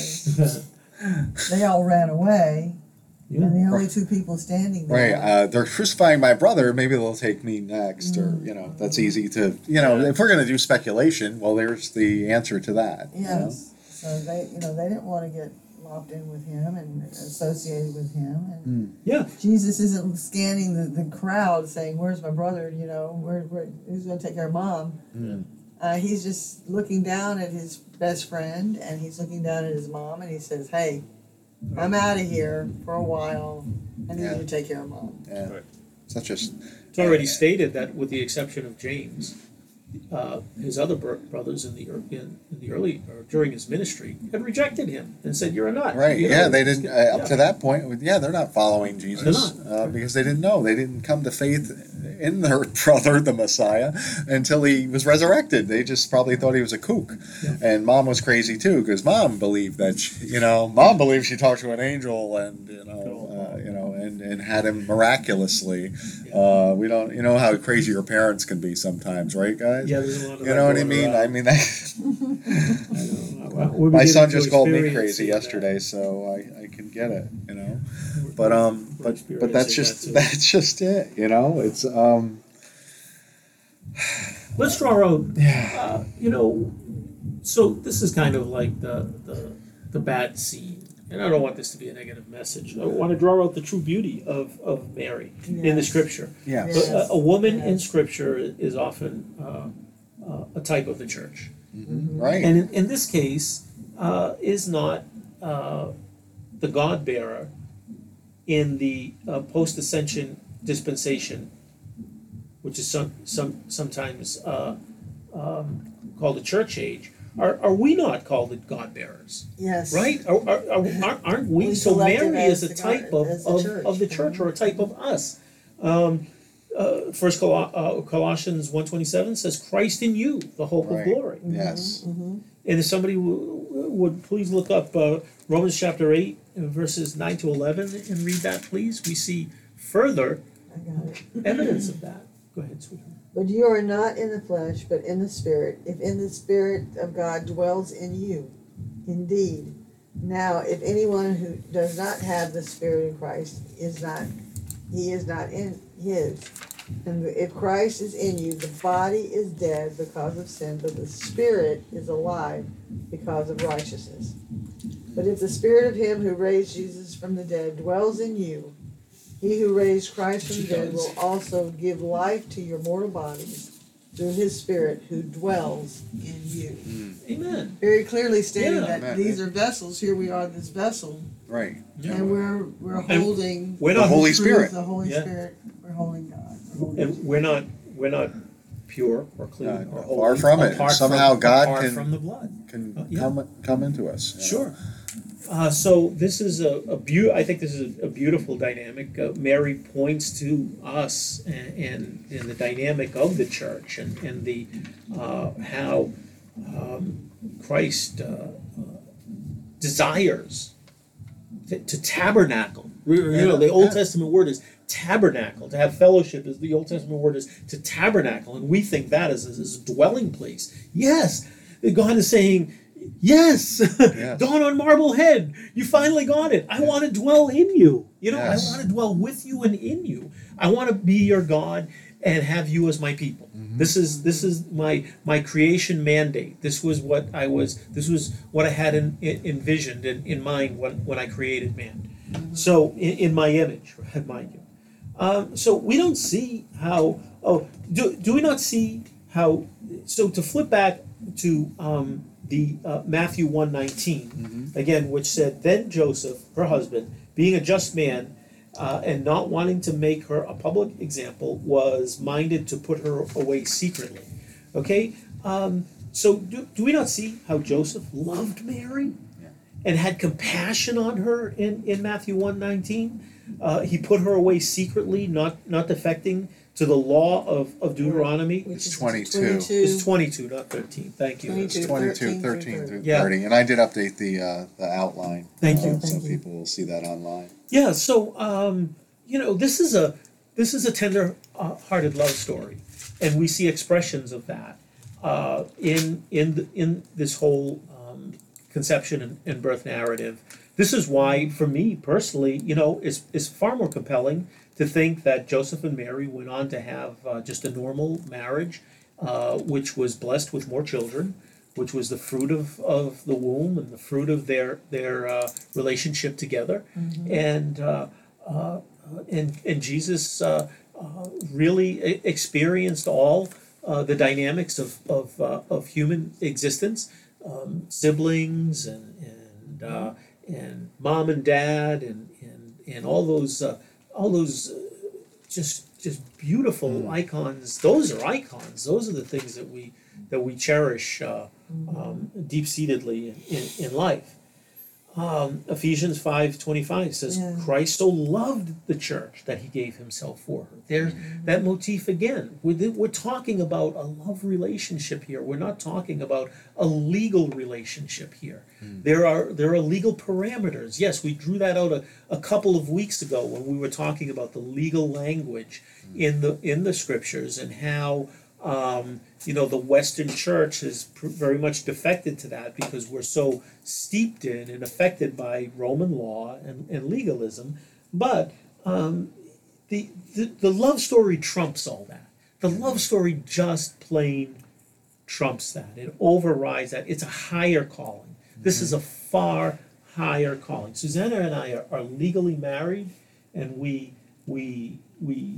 Speaker 5: was they all ran away,
Speaker 3: Yeah.
Speaker 5: and the only two people standing
Speaker 1: Right,
Speaker 5: there.
Speaker 1: uh, they're crucifying my brother. Maybe they'll take me next, or you know, that's easy to you know.
Speaker 3: Yeah.
Speaker 1: If we're going to do speculation, well, there's the answer to that. you know?
Speaker 5: Yes. So they, you know, they didn't want to get locked in with him and associated with him. And
Speaker 3: Yeah.
Speaker 5: Jesus isn't scanning the, the crowd saying, "Where's my brother?" You know, where, where who's going to take care of mom?
Speaker 1: Mm.
Speaker 5: Uh, he's just looking down at his best friend, and he's looking down at his mom, and he says, "Hey, I'm out of here for a while. I need
Speaker 1: Yeah.
Speaker 5: you to take care of mom."
Speaker 1: Yeah,
Speaker 4: Right.
Speaker 1: such a s-
Speaker 3: It's already stated that, with the exception of James, uh, his other bro- brothers in the ear- in, in the early or during his ministry had rejected him and said, "You're a nut."
Speaker 1: right.
Speaker 3: You
Speaker 1: Yeah,
Speaker 3: know,
Speaker 1: they
Speaker 3: it's-
Speaker 1: didn't uh, up
Speaker 3: yeah.
Speaker 1: to that point. Yeah, they're not following Jesus
Speaker 3: They're
Speaker 1: uh, because they didn't know. They didn't come to faith in their brother, the Messiah, until he was resurrected. They just probably thought he was a kook,
Speaker 3: Yeah.
Speaker 1: and mom was crazy too because mom believed that she, you know mom believed she talked to an angel and you know uh, you know and, and had him miraculously. Uh, we don't you know how crazy your parents can be sometimes, right, guys?
Speaker 3: Yeah, there's a lot of
Speaker 1: You
Speaker 3: that
Speaker 1: know what I
Speaker 3: going
Speaker 1: mean?
Speaker 3: around.
Speaker 1: I mean, that,
Speaker 3: I know. Well, we're
Speaker 1: my
Speaker 3: beginning
Speaker 1: son
Speaker 3: to
Speaker 1: just called me
Speaker 3: experience
Speaker 1: crazy
Speaker 3: that.
Speaker 1: yesterday, so I, I can get it, you know.
Speaker 3: We're-
Speaker 1: But um,
Speaker 3: we're
Speaker 1: but but that's
Speaker 3: experiencing
Speaker 1: just
Speaker 3: that too.
Speaker 1: that's just it, you know. It's um,
Speaker 3: Let's draw out.
Speaker 1: yeah,
Speaker 3: Uh, you know, so this is kind of like the, the the bad scene, and I don't want this to be a negative message. I want to draw out the true beauty of, of Mary in the
Speaker 5: Yes.
Speaker 3: Scripture.
Speaker 1: yeah,
Speaker 5: Yes.
Speaker 3: A, a woman in
Speaker 5: Yes.
Speaker 3: Scripture is often uh, uh, a type of the church,
Speaker 1: mhm, right,
Speaker 3: and in, in this case, uh, is not uh, the God bearer in the uh, post ascension dispensation, which is some some sometimes uh, um, called the church age. Are, are we not called the God bearers?
Speaker 5: Yes.
Speaker 3: Right? Are, are, are, aren't- aren't we?
Speaker 5: We
Speaker 3: So
Speaker 5: selected
Speaker 3: Mary
Speaker 5: as
Speaker 3: is a
Speaker 5: the
Speaker 3: type
Speaker 5: God-
Speaker 3: of,
Speaker 5: as the
Speaker 3: of,
Speaker 5: church.
Speaker 3: of the church or a type of us. Um, uh, First Col- uh, Colossians one twenty seven says, "Christ in you, the hope
Speaker 1: Right.
Speaker 3: of glory."
Speaker 1: yes,
Speaker 5: Mm-hmm.
Speaker 3: And if somebody w- w- would please look up uh, Romans chapter eight, uh, verses nine to eleven, and read that, please. We see further
Speaker 5: I got it.
Speaker 3: evidence of that. Go ahead, sweetheart.
Speaker 2: But you are not in the flesh, but in the Spirit, if in the Spirit of God dwells in you. Indeed. Now, if anyone who does not have the Spirit of Christ is not, he is not in his. And if Christ is in you, the body is dead because of sin, but the Spirit is alive because of righteousness. But if the Spirit of him who raised Jesus from the dead dwells in you, he who raised Christ from the dead will also give life to your mortal bodies through his Spirit who dwells in you.
Speaker 3: Amen.
Speaker 2: Very clearly stating
Speaker 3: Yeah.
Speaker 2: that
Speaker 1: Amen.
Speaker 2: these are vessels. Here we are, this vessel,
Speaker 1: right,
Speaker 3: Yeah.
Speaker 2: and we're we're
Speaker 3: And
Speaker 2: holding
Speaker 3: we're
Speaker 1: The
Speaker 3: not,
Speaker 1: Holy
Speaker 2: truth,
Speaker 1: Spirit.
Speaker 2: The Holy
Speaker 3: Yeah.
Speaker 2: Spirit. We're holding God. We're holding
Speaker 3: and we're not, we're not pure or clean
Speaker 1: Uh,
Speaker 3: or
Speaker 1: far
Speaker 3: holy.
Speaker 1: from it.
Speaker 3: apart
Speaker 1: Somehow
Speaker 3: from,
Speaker 1: God
Speaker 3: apart
Speaker 1: can-
Speaker 3: from the blood.
Speaker 1: can
Speaker 3: Uh, yeah.
Speaker 1: come come into us. you know.
Speaker 3: Sure. Uh, so this is a, a beau- I think this is a, a beautiful dynamic. Uh, Mary points to us and, and, and the dynamic of the church and, and the uh, how um, Christ uh, uh, desires to, to tabernacle. You know, the Old Testament word is tabernacle. To have fellowship is the Old Testament word is to tabernacle, and we think that is, is a dwelling place. Yes, God is saying, yes,
Speaker 1: Yes.
Speaker 3: dawn on Marblehead, you finally got it. I want to dwell in you. You know,
Speaker 1: Yes.
Speaker 3: I want to dwell with you and in you. I want to be your God and have you as my people.
Speaker 1: Mm-hmm.
Speaker 3: This is this is my my creation mandate. This was what I was. This was what I had in, in, envisioned in, in mind when, when I created man. So in, in my image, mind you. Um, so we don't see how. Oh, do do we not see how? So to flip back to um, the uh, Matthew one nineteen again, which said, then Joseph, her husband, being a just man, uh, and not wanting to make her a public example, was minded to put her away secretly. Okay, um, so do, do we not see how Joseph loved Mary and had compassion on her in, in Matthew one nineteen? Uh, he put her away secretly, not not defecting to the law of, of Deuteronomy.
Speaker 2: Which
Speaker 1: It's
Speaker 2: is
Speaker 1: twenty-two.
Speaker 3: It's twenty-two, not thirteen. Thank you.
Speaker 2: twenty-two.
Speaker 1: Twenty-two,
Speaker 2: thirteen through
Speaker 1: thirteen through
Speaker 3: Yeah.
Speaker 1: thirty, and I did update the, uh, the outline.
Speaker 3: Thank
Speaker 1: uh,
Speaker 3: you.
Speaker 1: So
Speaker 2: Thank you.
Speaker 1: people will see that online.
Speaker 3: Yeah, so um, you know, this is a this is a tender-hearted love story, and we see expressions of that uh, in in the, in this whole um, conception and, and birth narrative. This is why, for me personally, you know, it's it's far more compelling to think that Joseph and Mary went on to have uh, just a normal marriage, uh, which was blessed with more children, which was the fruit of, of the womb and the fruit of their their uh, relationship together, and uh, uh, and and Jesus uh, uh, really e- experienced all uh, the dynamics of of uh, of human existence, um, siblings and and uh, and mom and dad and and and all those uh, all those uh, just just beautiful icons. Those are icons. Those are the things that we that we cherish uh, um, deep seatedly in, in, in life. Um, Ephesians five twenty five says,
Speaker 2: Yeah.
Speaker 3: Christ so loved the church that he gave himself for her. There's that motif again. We're, we're talking about a love relationship here. We're not talking about a legal relationship here. There are there are legal parameters. Yes, we drew that out a, a couple of weeks ago when we were talking about the legal language in the in the scriptures and how um, you know the Western Church has pr- very much defected to that because we're so steeped in and affected by Roman law and, and legalism. But um, the, the the love story trumps all that. The love story just plain trumps that. It overrides that. It's a higher calling. This is a far higher calling. Susanna and I are, are legally married, and we we we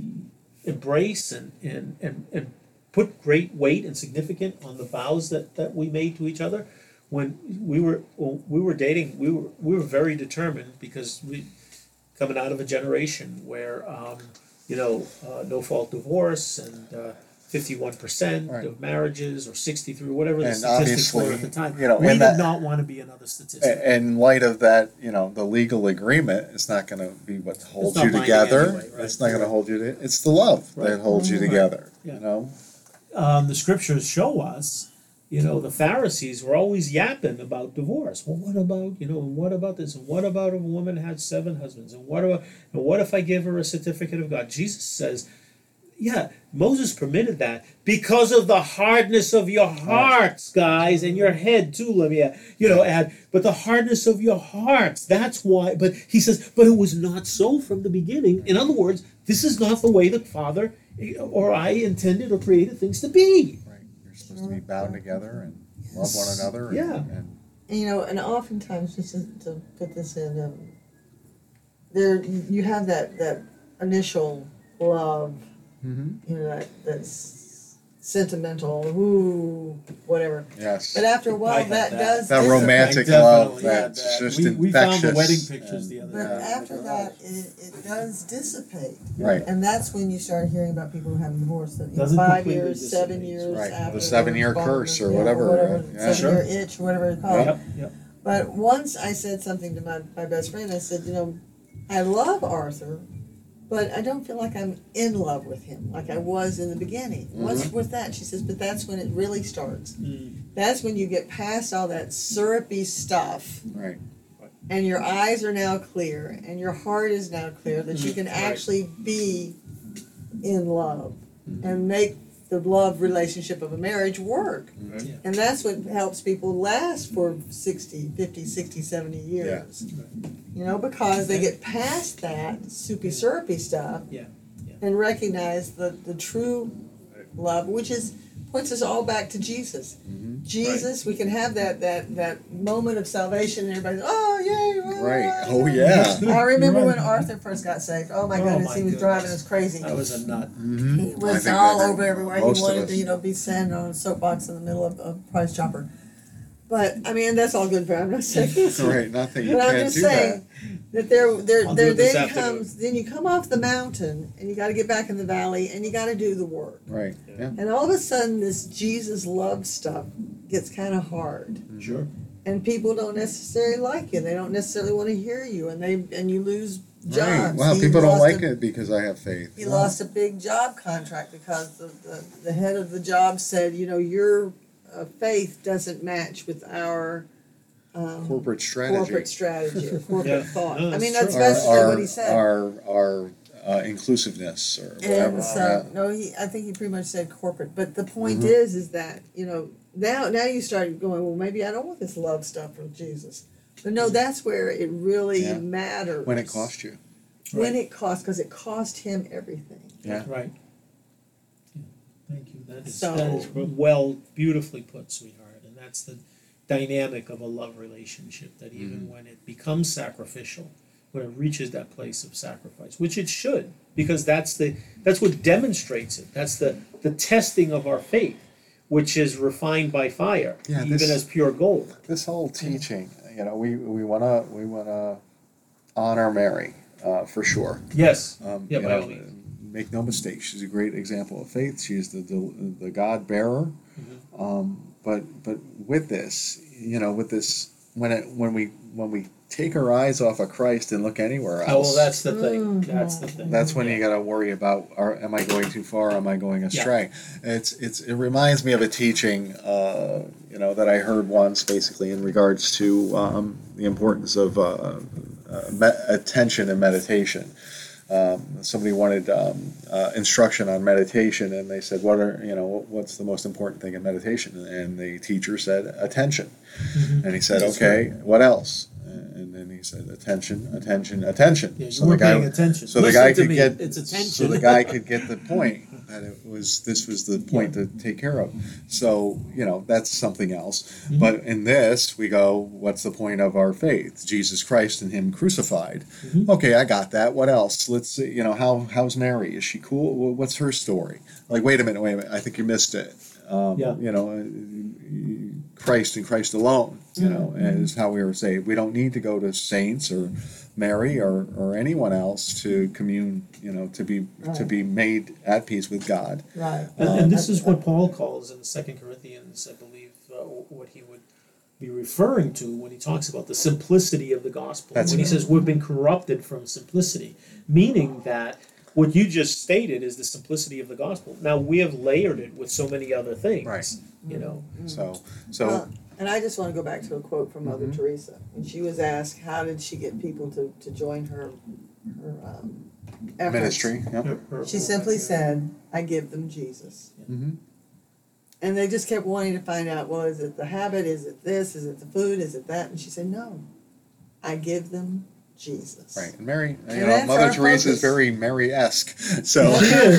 Speaker 3: embrace and and, and and put great weight and significance on the vows that, that we made to each other. When we were when we were dating, we were we were very determined because we coming out of a generation where um, you know uh, no fault divorce and uh, fifty-one percent
Speaker 1: Right.
Speaker 3: of marriages or sixty-three, whatever the
Speaker 1: And
Speaker 3: statistics were
Speaker 1: obviously,
Speaker 3: at the time.
Speaker 1: you know,
Speaker 3: we
Speaker 1: and
Speaker 3: did
Speaker 1: that-
Speaker 3: not want to be another statistic.
Speaker 1: A- In light of that, you know, the legal agreement is not going to be what holds
Speaker 3: not
Speaker 1: you
Speaker 3: binding
Speaker 1: together.
Speaker 3: anyway, right.
Speaker 1: It's not going to hold you to. It's the love
Speaker 3: Right.
Speaker 1: that holds you
Speaker 3: Right.
Speaker 1: together.
Speaker 3: Yeah.
Speaker 1: You know.
Speaker 3: um, the scriptures show us, you know, the Pharisees were always yapping about divorce. Well, what about, you know, and what about this? And what about if a woman had seven husbands? And what about, and what if I give her a certificate of God? Jesus says, yeah, Moses permitted that because of the hardness of your hearts, guys, and your head too, let me add, you know, add, but the hardness of your hearts, that's why, but he says, but it was not so from the beginning. In other words, this is not the way the Father or I intended or created things to be.
Speaker 1: Right. You're supposed to be bound together and love one another. And,
Speaker 3: Yeah.
Speaker 1: And,
Speaker 2: And, you know, and oftentimes, just to, to put this in, um, there you have that that initial love,
Speaker 1: mm-hmm.
Speaker 2: you know, that that's sentimental, ooh, whatever.
Speaker 1: Yes.
Speaker 2: But after a
Speaker 3: I
Speaker 2: while,
Speaker 3: had
Speaker 2: that,
Speaker 3: that.
Speaker 2: does
Speaker 1: That
Speaker 2: dissipate.
Speaker 1: romantic
Speaker 3: I
Speaker 1: love
Speaker 3: definitely had
Speaker 1: that's
Speaker 3: that.
Speaker 1: just
Speaker 3: we,
Speaker 1: infectious.
Speaker 3: we found the wedding pictures
Speaker 1: and-
Speaker 3: the other
Speaker 2: But
Speaker 3: day.
Speaker 2: after that, it, it does dissipate,
Speaker 1: Right.
Speaker 2: and that's when you start hearing about people who have divorced that, you know,
Speaker 3: Doesn't
Speaker 2: five
Speaker 3: completely
Speaker 2: years, seven
Speaker 3: dissipate.
Speaker 2: years
Speaker 1: Right.
Speaker 2: after
Speaker 1: The seven-year
Speaker 2: their
Speaker 1: curse or
Speaker 2: involvement,
Speaker 1: whatever,
Speaker 2: yeah,
Speaker 1: right? Yeah.
Speaker 2: seven year itch, whatever it's called.
Speaker 3: Yep, yep.
Speaker 5: But once I said something to my, my best friend, I said, you know, I love Arthur, but I don't feel like I'm in love with him like I was in the beginning.
Speaker 1: Mm-hmm.
Speaker 5: What's with that? She says, but that's when it really starts.
Speaker 3: Mm.
Speaker 5: That's when you get past all that syrupy stuff
Speaker 1: Right.
Speaker 5: and your eyes are now clear and your heart is now clear that you can
Speaker 3: Right.
Speaker 5: actually be in love
Speaker 1: Mm-hmm.
Speaker 5: and make the love relationship of a marriage work.
Speaker 1: Mhm.
Speaker 3: Yeah.
Speaker 5: And that's what helps people last for sixty, fifty, sixty, seventy years. You know, because they get past that soupy syrupy stuff
Speaker 3: Yeah, yeah.
Speaker 5: and recognize the, the true love, which is puts us all back to Jesus.
Speaker 1: Mhm.
Speaker 5: Jesus, we can have that that that moment of salvation and everybody's, oh yay, oh,
Speaker 1: Right.
Speaker 5: oh,
Speaker 1: Oh
Speaker 5: yay."
Speaker 1: yeah.
Speaker 5: I remember
Speaker 3: Right.
Speaker 5: when Arthur first got saved. Oh my
Speaker 3: Oh,
Speaker 5: goodness,
Speaker 3: my
Speaker 5: he was
Speaker 3: goodness.
Speaker 5: driving us crazy.
Speaker 3: That was a nut.
Speaker 1: Mm-hmm.
Speaker 5: He was all over everywhere. He wanted to, you know, be standing on a soapbox in the middle of a prize chopper. But I mean, that's all good for him. I'm not saying this.
Speaker 1: Right. Nothing. You
Speaker 5: But I'm
Speaker 1: can't
Speaker 5: just
Speaker 1: do
Speaker 5: saying that there, there,
Speaker 3: I'll do
Speaker 5: there
Speaker 3: it this
Speaker 5: then
Speaker 3: afternoon.
Speaker 5: comes, then you come off the mountain and you got to get back in the valley and you got to do the work.
Speaker 1: that. Right. Yeah.
Speaker 5: And all of a sudden, this Jesus love stuff gets kind of hard,
Speaker 3: Sure.
Speaker 5: and people don't necessarily like you. They don't necessarily want to hear you, and they and you lose jobs.
Speaker 1: Right. Wow.
Speaker 5: He
Speaker 1: People don't
Speaker 5: lost
Speaker 1: like
Speaker 5: a,
Speaker 1: it because I have faith.
Speaker 5: He lost a big job contract because the, the, the head of the job said, you know, your uh, faith doesn't match with our um,
Speaker 1: Corporate strategy.
Speaker 5: corporate strategy or corporate
Speaker 3: Yeah.
Speaker 5: thought.
Speaker 3: No,
Speaker 5: I
Speaker 3: that's
Speaker 5: mean, that's
Speaker 3: true.
Speaker 5: basically
Speaker 1: our,
Speaker 5: what he said.
Speaker 1: Our our uh, inclusiveness or whatever.
Speaker 5: And so, no, he. I think he pretty much said corporate. But the point
Speaker 1: Mhm.
Speaker 5: is, is that you know now, now you start going. Well, maybe I don't want this love stuff from Jesus. But no, that's where it really
Speaker 1: Yeah.
Speaker 5: matters.
Speaker 1: When it cost you.
Speaker 5: When it cost, because it cost him everything.
Speaker 1: Yeah.
Speaker 3: Right. Yeah. Thank you. That is
Speaker 5: So-
Speaker 3: that is well, beautifully put, sweetheart. And that's the dynamic of a love relationship. That even when it becomes sacrificial, when it reaches that place of sacrifice, which it should, because that's the that's what demonstrates it. That's the the testing of our faith, which is refined by fire,
Speaker 1: Yeah,
Speaker 3: even
Speaker 1: this-
Speaker 3: as pure gold.
Speaker 1: This whole teaching, you know, we, we wanna we wanna honor Mary, uh, for sure.
Speaker 3: Yes.
Speaker 1: Um,
Speaker 3: Yeah,
Speaker 1: you
Speaker 3: by
Speaker 1: know,
Speaker 3: all means.
Speaker 1: make no mistake, she's a great example of faith. She's the the, the God bearer.
Speaker 3: Mm-hmm.
Speaker 1: Um, but but with this, you know, with this, when it when we when we take our eyes off of Christ and look anywhere else,
Speaker 3: Oh, well, that's the thing.
Speaker 5: Mhm.
Speaker 3: That's the thing.
Speaker 1: that's when
Speaker 3: Yeah.
Speaker 1: you got to worry about: are, am I going too far? Am I going astray? It's it's it reminds me of a teaching, uh, you know, that I heard once, basically in regards to um, the importance of uh, uh, me- attention and meditation. Um, somebody wanted um, uh, instruction on meditation, and they said, "What are you know? What's the most important thing in meditation?" And the teacher said, "Attention."
Speaker 3: Mhm.
Speaker 1: And he said,
Speaker 3: That's
Speaker 1: "Okay, what else?" And then he said, "Attention, attention, attention."
Speaker 3: Yeah, you
Speaker 1: so the
Speaker 3: weren't
Speaker 1: guy,
Speaker 3: paying attention.
Speaker 1: so the
Speaker 3: Listen
Speaker 1: guy
Speaker 3: to
Speaker 1: could
Speaker 3: me.
Speaker 1: get,
Speaker 3: It's attention.
Speaker 1: so the guy could get the point that it was this was the point to take care of. So you know that's something else.
Speaker 3: Mhm.
Speaker 1: But in this, we go, "What's the point of our faith? Jesus Christ and Him crucified."
Speaker 3: Mhm.
Speaker 1: Okay, I got that. What else? Let's see. You know, how how's Mary? Is she cool? Wh- What's her story? Like, wait a minute, wait a minute. I think you missed it. Um,
Speaker 3: Yeah.
Speaker 1: You know, uh, Christ and Christ alone. You know,
Speaker 3: Mm-hmm.
Speaker 1: is how we were saved. We don't need to go to saints or Mary or, or anyone else to commune. You know, to be to
Speaker 5: Right.
Speaker 1: be made at peace with God.
Speaker 5: Right.
Speaker 3: And,
Speaker 1: Um,
Speaker 3: and this is what Paul calls in Second Corinthians, I believe, uh, what he would be referring to when he talks about the simplicity of the gospel.
Speaker 1: That's
Speaker 3: when he
Speaker 1: right.
Speaker 3: says we've been corrupted from simplicity, meaning that what you just stated is the simplicity of the gospel. Now we have layered it with so many other things.
Speaker 1: Right.
Speaker 3: You know.
Speaker 1: So so
Speaker 5: Well, and I just want to go back to a quote from Mother
Speaker 1: Mhm.
Speaker 5: Teresa when she was asked how did she get people to, to join her her um, efforts.
Speaker 1: ministry. Yep.
Speaker 3: Her- her-
Speaker 5: She simply said, "I give them Jesus."
Speaker 1: Mm-hmm.
Speaker 5: And they just kept wanting to find out, well, is it the habit? Is it this? Is it the food? Is it that? And she said, no, I give them Jesus.
Speaker 1: Right. And Mary, you
Speaker 5: And
Speaker 1: know,
Speaker 5: that's
Speaker 1: Mother
Speaker 5: our
Speaker 1: Teresa is
Speaker 5: focus.
Speaker 1: very Mary-esque. So.
Speaker 3: She is.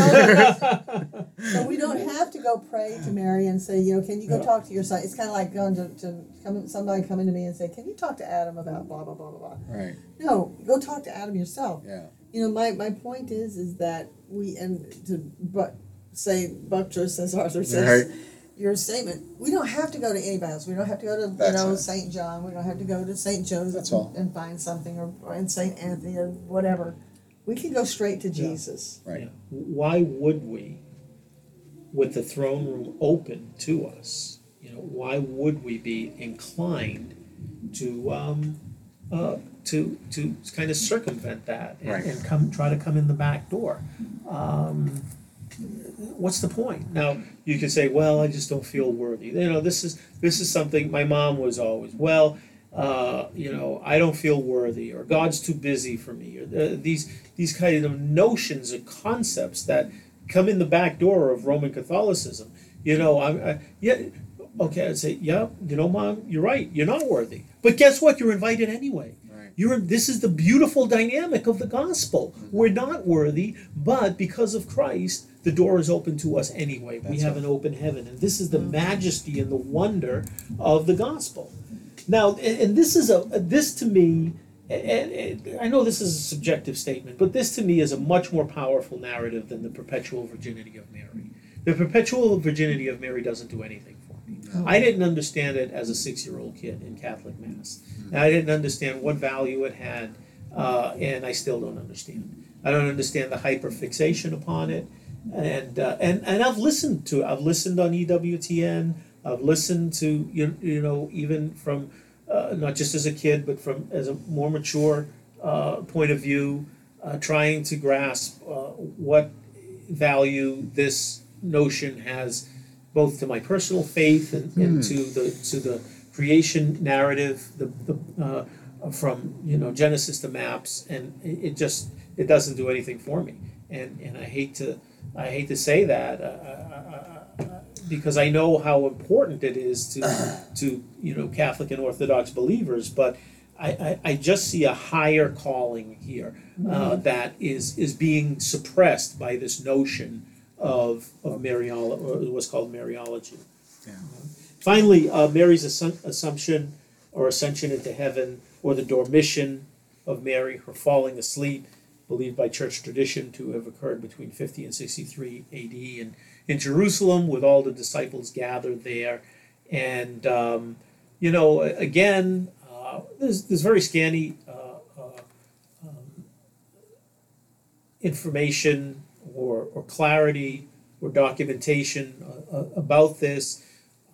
Speaker 5: So we don't have to go pray to Mary and say, you know, can you go
Speaker 3: No.
Speaker 5: talk to your son? It's kind of like going to, to come, somebody coming to me and say, can you talk to Adam about blah, blah, blah, blah, blah.
Speaker 1: Right.
Speaker 5: No, go talk to Adam yourself.
Speaker 1: Yeah.
Speaker 5: You know, my, my point is, is that we, and to but say, buttress, as Arthur says,
Speaker 1: Right.
Speaker 5: your statement, we don't have to go to anybody else. We don't have to go to, you
Speaker 1: That's
Speaker 5: know,
Speaker 1: it.
Speaker 5: Saint John. We don't have to go to Saint Joseph
Speaker 1: That's all.
Speaker 5: and find something, or, or in Saint Anthony or whatever. We can go straight to
Speaker 3: Yeah.
Speaker 5: Jesus.
Speaker 1: Right.
Speaker 3: Yeah. Why would we, with the throne room open to us, you know, why would we be inclined to um, uh, to to kind of circumvent that and,
Speaker 1: Right.
Speaker 3: and come try to come in the back door. Um, what's the point? Now you can say, well, I just don't feel worthy. You know, this is this is something my mom was always, well, uh, you know, I don't feel worthy, or God's too busy for me, or uh, these these kind of notions and concepts that come in the back door of Roman Catholicism. You know, I'm I, yeah. Okay, I'd say, yeah, you know, Mom, you're right. You're not worthy. But guess what? You're invited anyway.
Speaker 1: Right.
Speaker 3: You're. This is the beautiful dynamic of the gospel. We're not worthy, but because of Christ, the door is open to us anyway. We
Speaker 1: That's
Speaker 3: have
Speaker 1: right.
Speaker 3: an open heaven, and this is the majesty and the wonder of the gospel. Now, and, and this is a this to me. And, and I know this is a subjective statement, but this to me is a much more powerful narrative than the perpetual virginity of Mary. The perpetual virginity of Mary doesn't do anything for me. I didn't understand it as a six-year-old kid in Catholic Mass. And I didn't understand what value it had, uh, and I still don't understand. I don't understand the hyperfixation upon it, and uh, and and I've listened to I've listened on E W T N. I've listened to you you know even from uh, not just as a kid, but from as a more mature uh, point of view, uh, trying to grasp uh, what value this notion has, both to my personal faith and, and to the to the creation narrative, the the uh, from you know Genesis to maps, and it, it just it doesn't do anything for me, and and I hate to I hate to say that uh, uh, uh, because I know how important it is to to you know Catholic and Orthodox believers, but I, I, I just see a higher calling here uh, that is is being suppressed by this notion of of Mariolo, or what's called Mariology.
Speaker 1: Yeah.
Speaker 3: Finally, uh, Mary's assun- assumption or ascension into heaven, or the dormition of Mary, her falling asleep, believed by church tradition to have occurred between fifty and sixty-three A D in, in Jerusalem, with all the disciples gathered there. And, um, you know, again, uh, there's, there's very scanty uh, uh, um, information or, or clarity or documentation uh, uh, about this.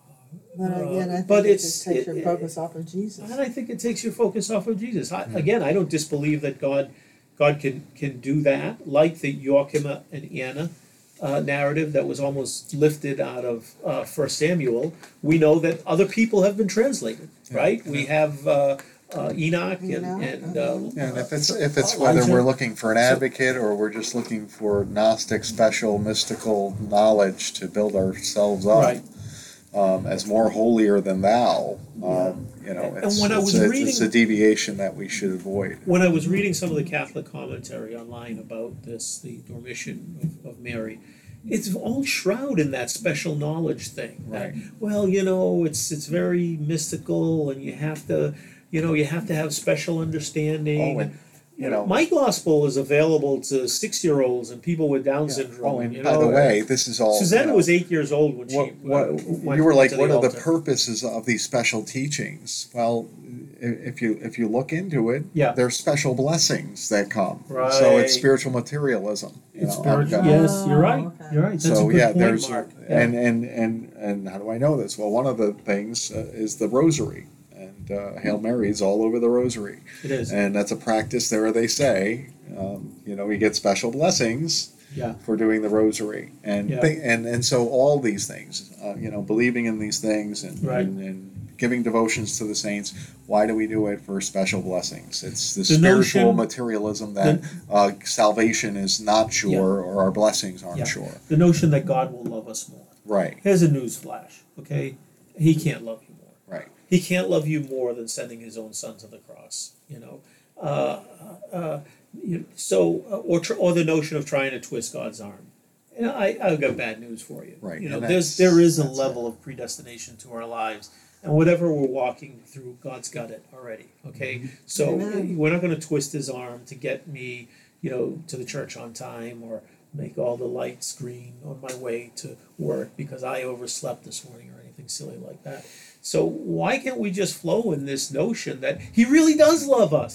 Speaker 5: But again, I
Speaker 3: Uh,
Speaker 5: think
Speaker 3: but
Speaker 5: it
Speaker 3: it's-
Speaker 5: just takes
Speaker 3: it-
Speaker 5: your focus off of Jesus.
Speaker 3: And I think it takes your focus off of Jesus. I, again, I don't disbelieve that God, God can can do that, like the Joachim and Anna uh, narrative that was almost lifted out of uh, First Samuel. We know that other people have been translated, right? We have uh, uh, Enoch and,
Speaker 5: Enoch,
Speaker 3: and uh,
Speaker 1: Yeah, and if it's if it's whether
Speaker 3: Elijah.
Speaker 1: we're looking for an advocate or we're just looking for Gnostic special mystical knowledge to build ourselves up
Speaker 3: right.
Speaker 1: um, as more holier than thou, um, you know,
Speaker 3: And
Speaker 1: it's,
Speaker 3: when I
Speaker 1: it's,
Speaker 3: was
Speaker 1: a,
Speaker 3: reading-
Speaker 1: it's a deviation that we should avoid.
Speaker 3: When I was reading some of the Catholic commentary online about this, the Dormition of, of Mary, it's all shrouded in that special knowledge thing. That,
Speaker 1: Right.
Speaker 3: well, you know, it's it's very mystical, and you have to, you know, you have to have special understanding.
Speaker 1: Oh, and, you know,
Speaker 3: my gospel is available to six-year-olds and people with Down syndrome.
Speaker 1: oh, and
Speaker 3: you
Speaker 1: by
Speaker 3: know,
Speaker 1: the way, this is all.
Speaker 3: Susanna
Speaker 1: you know,
Speaker 3: was eight years old when she
Speaker 1: what, what
Speaker 3: uh, went
Speaker 1: you were like,
Speaker 3: to
Speaker 1: what are the
Speaker 3: altar.
Speaker 1: purposes of these special teachings? Well, i- if you if you look into it,
Speaker 3: Yeah.
Speaker 1: there's special blessings that come. So
Speaker 3: Right.
Speaker 1: it's spiritual materialism. You
Speaker 3: It's
Speaker 1: know,
Speaker 3: spiritual.
Speaker 1: I've got-
Speaker 3: Yes, you're right.
Speaker 5: Oh, okay.
Speaker 3: You're right. That's
Speaker 1: so
Speaker 3: a good
Speaker 1: yeah,
Speaker 3: point,
Speaker 1: there's
Speaker 3: Mark. Yeah.
Speaker 1: and and and and how do I know this? Well, one of the things uh, is the rosary, and uh, Hail Mary's all over the rosary,
Speaker 3: It is.
Speaker 1: and that's a practice. There they say, um, you know, you get special blessings
Speaker 3: Yeah.
Speaker 1: for doing the rosary, and
Speaker 3: Yeah.
Speaker 1: thi- and and so all these things, uh, you know, believing in these things, and,
Speaker 3: Right.
Speaker 1: and and giving devotions to the saints. Why do we do it? For special blessings. It's the,
Speaker 3: The
Speaker 1: spiritual
Speaker 3: notion-
Speaker 1: materialism that uh, salvation is not sure,
Speaker 3: Yeah.
Speaker 1: or our blessings aren't
Speaker 3: Yeah.
Speaker 1: sure.
Speaker 3: The notion that God will love us more.
Speaker 1: Right.
Speaker 3: Here's a news flash, okay? He can't love you more.
Speaker 1: Right.
Speaker 3: He can't love you more than sending his own son to the cross, you know? Uh, uh, you, so, uh, or, tr- or the notion of trying to twist God's arm. You know, I, I've got bad news for you.
Speaker 1: Right,
Speaker 3: You know,
Speaker 1: and
Speaker 3: there's,
Speaker 1: that's-
Speaker 3: there is a
Speaker 1: that's
Speaker 3: level of predestination to our lives. And whatever we're walking through, God's got it already, okay? So
Speaker 5: Amen.
Speaker 3: we're not going to twist his arm to get me, you know, to the church on time, or make all the lights green on my way to work because I overslept this morning or anything silly like that. So why can't we just flow in this notion that he really does love us?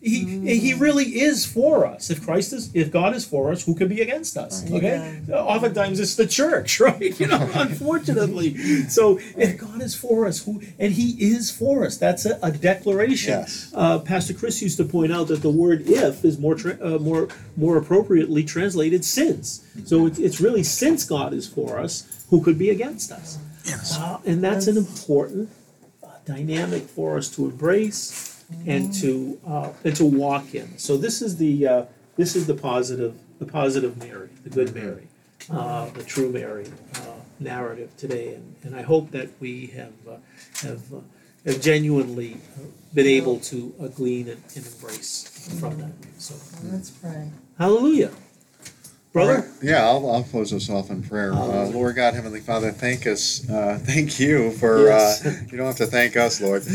Speaker 3: he he really is for us. If Christ is, if God is for us, who could be against us? Okay,
Speaker 2: Amen.
Speaker 3: oftentimes it's the church, right? You know, unfortunately. So if God is for us, who and He is for us, that's a, a declaration.
Speaker 1: Yes.
Speaker 3: Uh, Pastor Chris used to point out that the word "if" is more tra- uh, more more appropriately translated "since." So it's it's really since God is for us, who could be against us?
Speaker 1: Yes.
Speaker 3: Uh, and that's an important uh, dynamic for us to embrace and to uh, and to walk in. So this is the uh, this is the positive the positive Mary, the good Mary, uh, the true Mary uh, narrative today, and, and I hope that we have uh, have uh, have genuinely uh, been able to uh, glean and, and embrace from that. So
Speaker 2: Let's pray.
Speaker 3: hallelujah, brother.
Speaker 1: All right. Yeah, I'll, I'll close us off in prayer. Uh, Lord God, Heavenly Father, thank us, uh, thank you for.
Speaker 3: Yes.
Speaker 1: Uh, you don't have to thank us, Lord.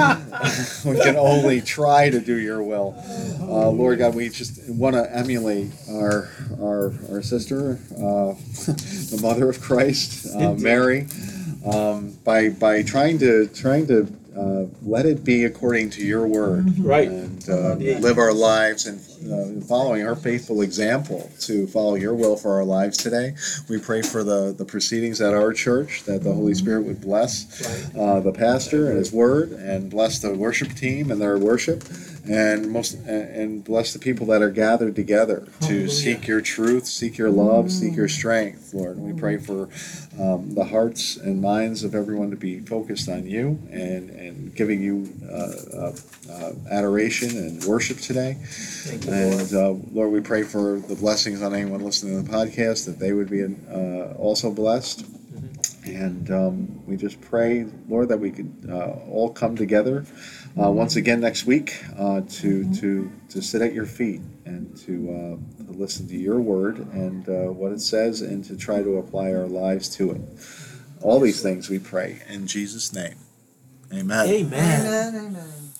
Speaker 1: We can only try to do Your will. Uh, Lord God, we just want to emulate our our our sister, uh, the Mother of Christ, uh,
Speaker 3: Indeed.
Speaker 1: Mary, um, by by trying to trying to. Uh, let it be according to Your word,
Speaker 3: Right.
Speaker 1: and uh,
Speaker 3: Indeed.
Speaker 1: live our lives and uh, following her faithful example to follow Your will for our lives today. We pray for the, the proceedings at our church, that the Holy Spirit would bless uh, the pastor and his word, and bless the worship team and their worship, and most and, and bless the people that are gathered together to
Speaker 3: Hallelujah.
Speaker 1: seek Your truth, seek Your love, seek Your strength, Lord. And we pray for um, the hearts and minds of everyone to be focused on You and, and giving You uh, uh, uh, adoration and worship today.
Speaker 3: Thank you, Lord.
Speaker 1: And uh, Lord, we pray for the blessings on anyone listening to the podcast, that they would be uh, also blessed. And um, we just pray, Lord, that we could uh, all come together uh, once again next week uh, to to to sit at Your feet and to, uh, to listen to Your word and uh, what it says, and to try to apply our lives to it. All these things we pray in Jesus' name. Amen.
Speaker 3: Amen.
Speaker 2: Amen. Amen.